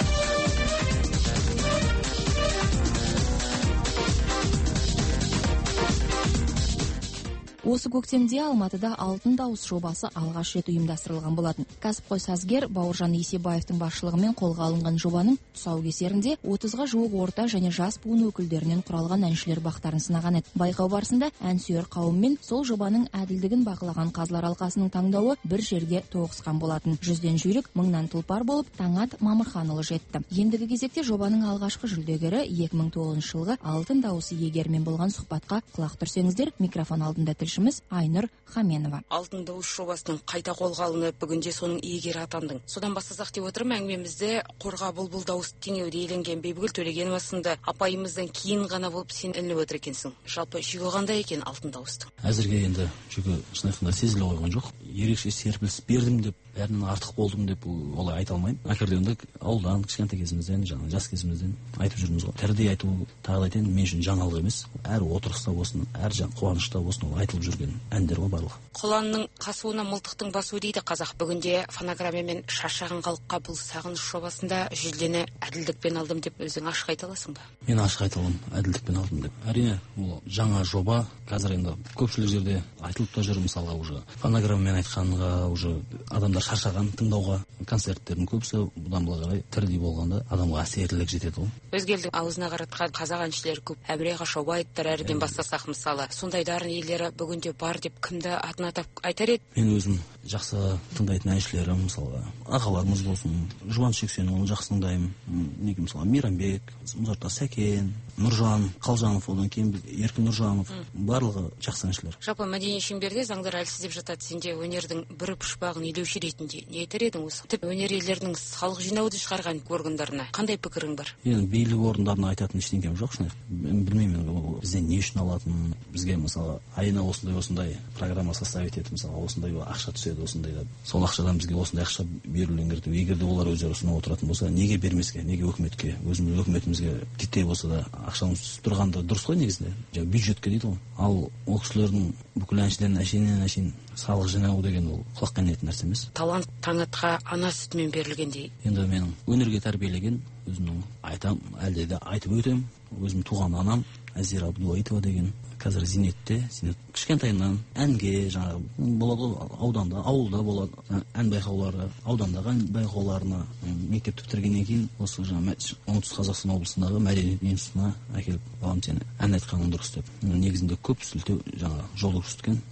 Осы көктемде Алматыда Алтын дауыс жобасы алғаш рет ұйымдастырылған болатын. Кәсіпқой сазгер Бауыржан Есебаевтың басшылығымен қолға алынған жобаның тұсаукесерінде 30-ға жуық орта және жас буын өкілдерінен құралған әншілер бақтарын сынаған еді. Байқау барысында әнсүйер қауыммен сол жобаның әділдігін бақылаған қазылар алқасының таңдауы бір жерге тоғысқан болатын. 100-ден жүйрік 1000-нан тұлпар болып Таңат Мамырханұлы жетті. Ендігі кезекте жобаның алғашқы жүлдегері 2009 жылғы Алтын дауысы иегерімен болған сұхбатқа құлақ түрсеңіздер, микрофон алдында тілшіміз Айнұр Хаменова. Алтын дауыс жобасының қайта қолға алынып, бүгінде соның иегері атандың. Содан бастасақ деп отырмын, әңгімемізді қорға бұлбұл дауыс теңеуде еленген Бибігүл Төлегенова сынды апайымыздан кейін ғана болып сен ілініп отыр екенсің. Жалпы жүгі қандай екен алтын дауыстың? Әзірге енді жүгі шын айтқанда сезіле қойған жоқ. Ерекше серпіліс бердім деп, бәрінен артық болдым деп олай айта алмаймын. Аккордеонды ауылдан, кішкентай кезімізден, жаңа жас кезімізден айтып жүрміз ғой. Тірідей айту, тағы да айтайын, мен үшін жаңалық емес. Әр отырыста болсын, әр қуанышта болсын, ол айтылып жүрген әндер ғой барлығы. Құланның қасуына мылтықтың басуы дейді қазақ. Бүгінде фонограммамен шаршаған халыққа бұл сағыныш жобасында жүлдені әділдікпен алдым деп өзің ашық айта аласың ба? Мен ашық айта аламын, әділдікпен алдым деп. Әрине, ол жаңа жоба, қазір енді көпшілік жерде айтылып та жүр, мысалға уже фонограммамен айтқанға уже адамдар шаршаған тыңдауға. Концерттердің көбісі бұдан былай қарай тірідей болғанда адамға әсерлілік жетеді ғой. Өзге елдің аузына қаратқан қазақ әншілері көп. Әміре Қашаубаевтар әріден бастасақ мысалы, сондай дарын иелері бүгінде бар деп кімді атын атап айтар еді? Мен өзім жақсы тыңдайтын әншілерім, мысалға ағаларымыз болсын, Жұбаныш Жексенұлын жақсы тыңдаймын. Неге мысалға Мейрамбек, Мұзарта Сәкен, Нұржан Қалжанов, одан кейін Еркін Нұржанов, барлығы жақсы әншілер. Жалпы мәдени шеңберде заңдар әлсіз деп жатады. Сенде өнердің бір пұшпағын илеуші ретінде не айтар едің осы? Тіпті өнер иелерінің салық жинауды шығарған органдарына қандай пікірің бар? Енді билік орындарына айтатын ештеңем жоқ, шын. Мен білмеймін, бізден не үшін алатын, бізге мысалы айына осындай программа составить етіп, мысалы осындай ақша түседі, осындай да. Сол ақшадан бізге осындай ақша берілуін керек. Егер де олар өздері ұсынып отыратын болса, неге бермеске? Неге үкіметке, өзіміз үкіметімізге титтей болса да ақшаны түсіп тұрғанда дұрыс қой негізінде. Бюджетке дейді ғой. Ал ол кісілердің бүкіл әншілердің әшейін салық жинау деген ол құлаққа ілінетін нәрсе емес. Талант Таңатқа ана сүтімен берілгендей. Енді менің өнерге тәрбиелеген өзімнің айтам, әлде де айтып өтем. Өзім туған анам Әзира Абдуайтова деген қазір Зейнетте, кішкентайынан әнге жаңағы болады ғой, ауданда, ауылда болады ән байқаулары, аудандағы ән байқауларына мектеп бітіргеннен кейін осы жаңа оңтүстік Қазақстан облысындағы мәдениет институтына әкеліп, балам сені ән айтқаның дұрыс деп. Негізінде көп сілтеу жаңа жол көрсеткен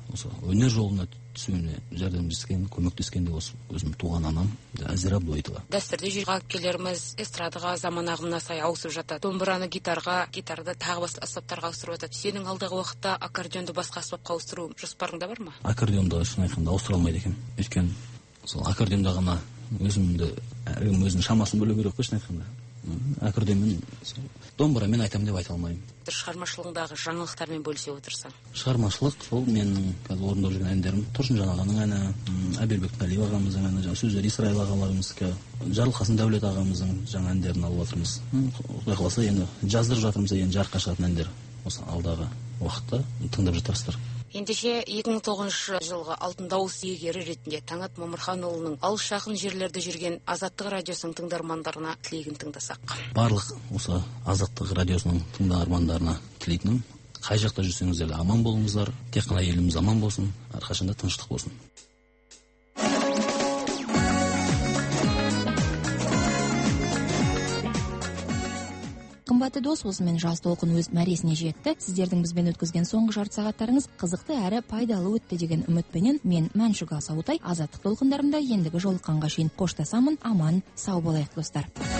осы өнер жолына түсуіне жәрдемдескен, көмектескен де осы өзім туған анам Әзира Абдуайтова. Дәстүрде жүрген әпкелеріміз эстрадаға заман ағымына сай ауысып жатады. Домбыраны гитарға, гитарды тағы басқа аспаптарға ауыстырып жатады. Сенің алдағы уақытта аккордеонды басқа аспапқа ауыстыру жоспарыңда бар ма? Аккордеонды шын айтқанда ауыстыра алмайды екен. Өйткені сол аккордеонда ғана өзінің шамасын бөлу керек қой, шын айтқанда. Аккордеонмен, домбырамен айтамын деп айта алмаймын. Шығармашылығындағы жаңалықтармен бөлісе отырсаң. Шығармашылық сол менің қазір орындап жүрген әндерім Тұрсын Жанағаның әні, Әбелбек Әлиев ағамыздың әні, сөздері Исраил ағаларымыздікі, Жарылқасын Дәулет ағамыздың жаңа әндерін алып жатырмыз. Құдай қаласа енді жаздырып жатырмыз, енді жарыққа шығатын әндер осы алдағы уақытта тыңдап жатарсыздар. Ендеше 2009 жылғы алтын дауыс иегері ретінде Таңат Мамырханұлының алыс жақын жерлерде жүрген Азаттық радиосының тыңдармандарына тілегін тыңдасақ. Барлық осы Азаттық радиосының тыңдармандарына тілейтінім, қай жақта жүрсеңіздер аман болыңыздар, тек қана еліміз аман болсын, әрқашанда тыныштық болсын. Қымбатты дос, осымен жас толқын өз мәресіне жетті. Сіздердің бізбен өткізген соңғы жарты сағаттарыңыз қызықты әрі пайдалы өтті деген үмітпенен мен Мәншүк Асаутай Азаттық толқындарында ендігі жолыққанға шейін қоштасамын. Аман, сау болайық достар.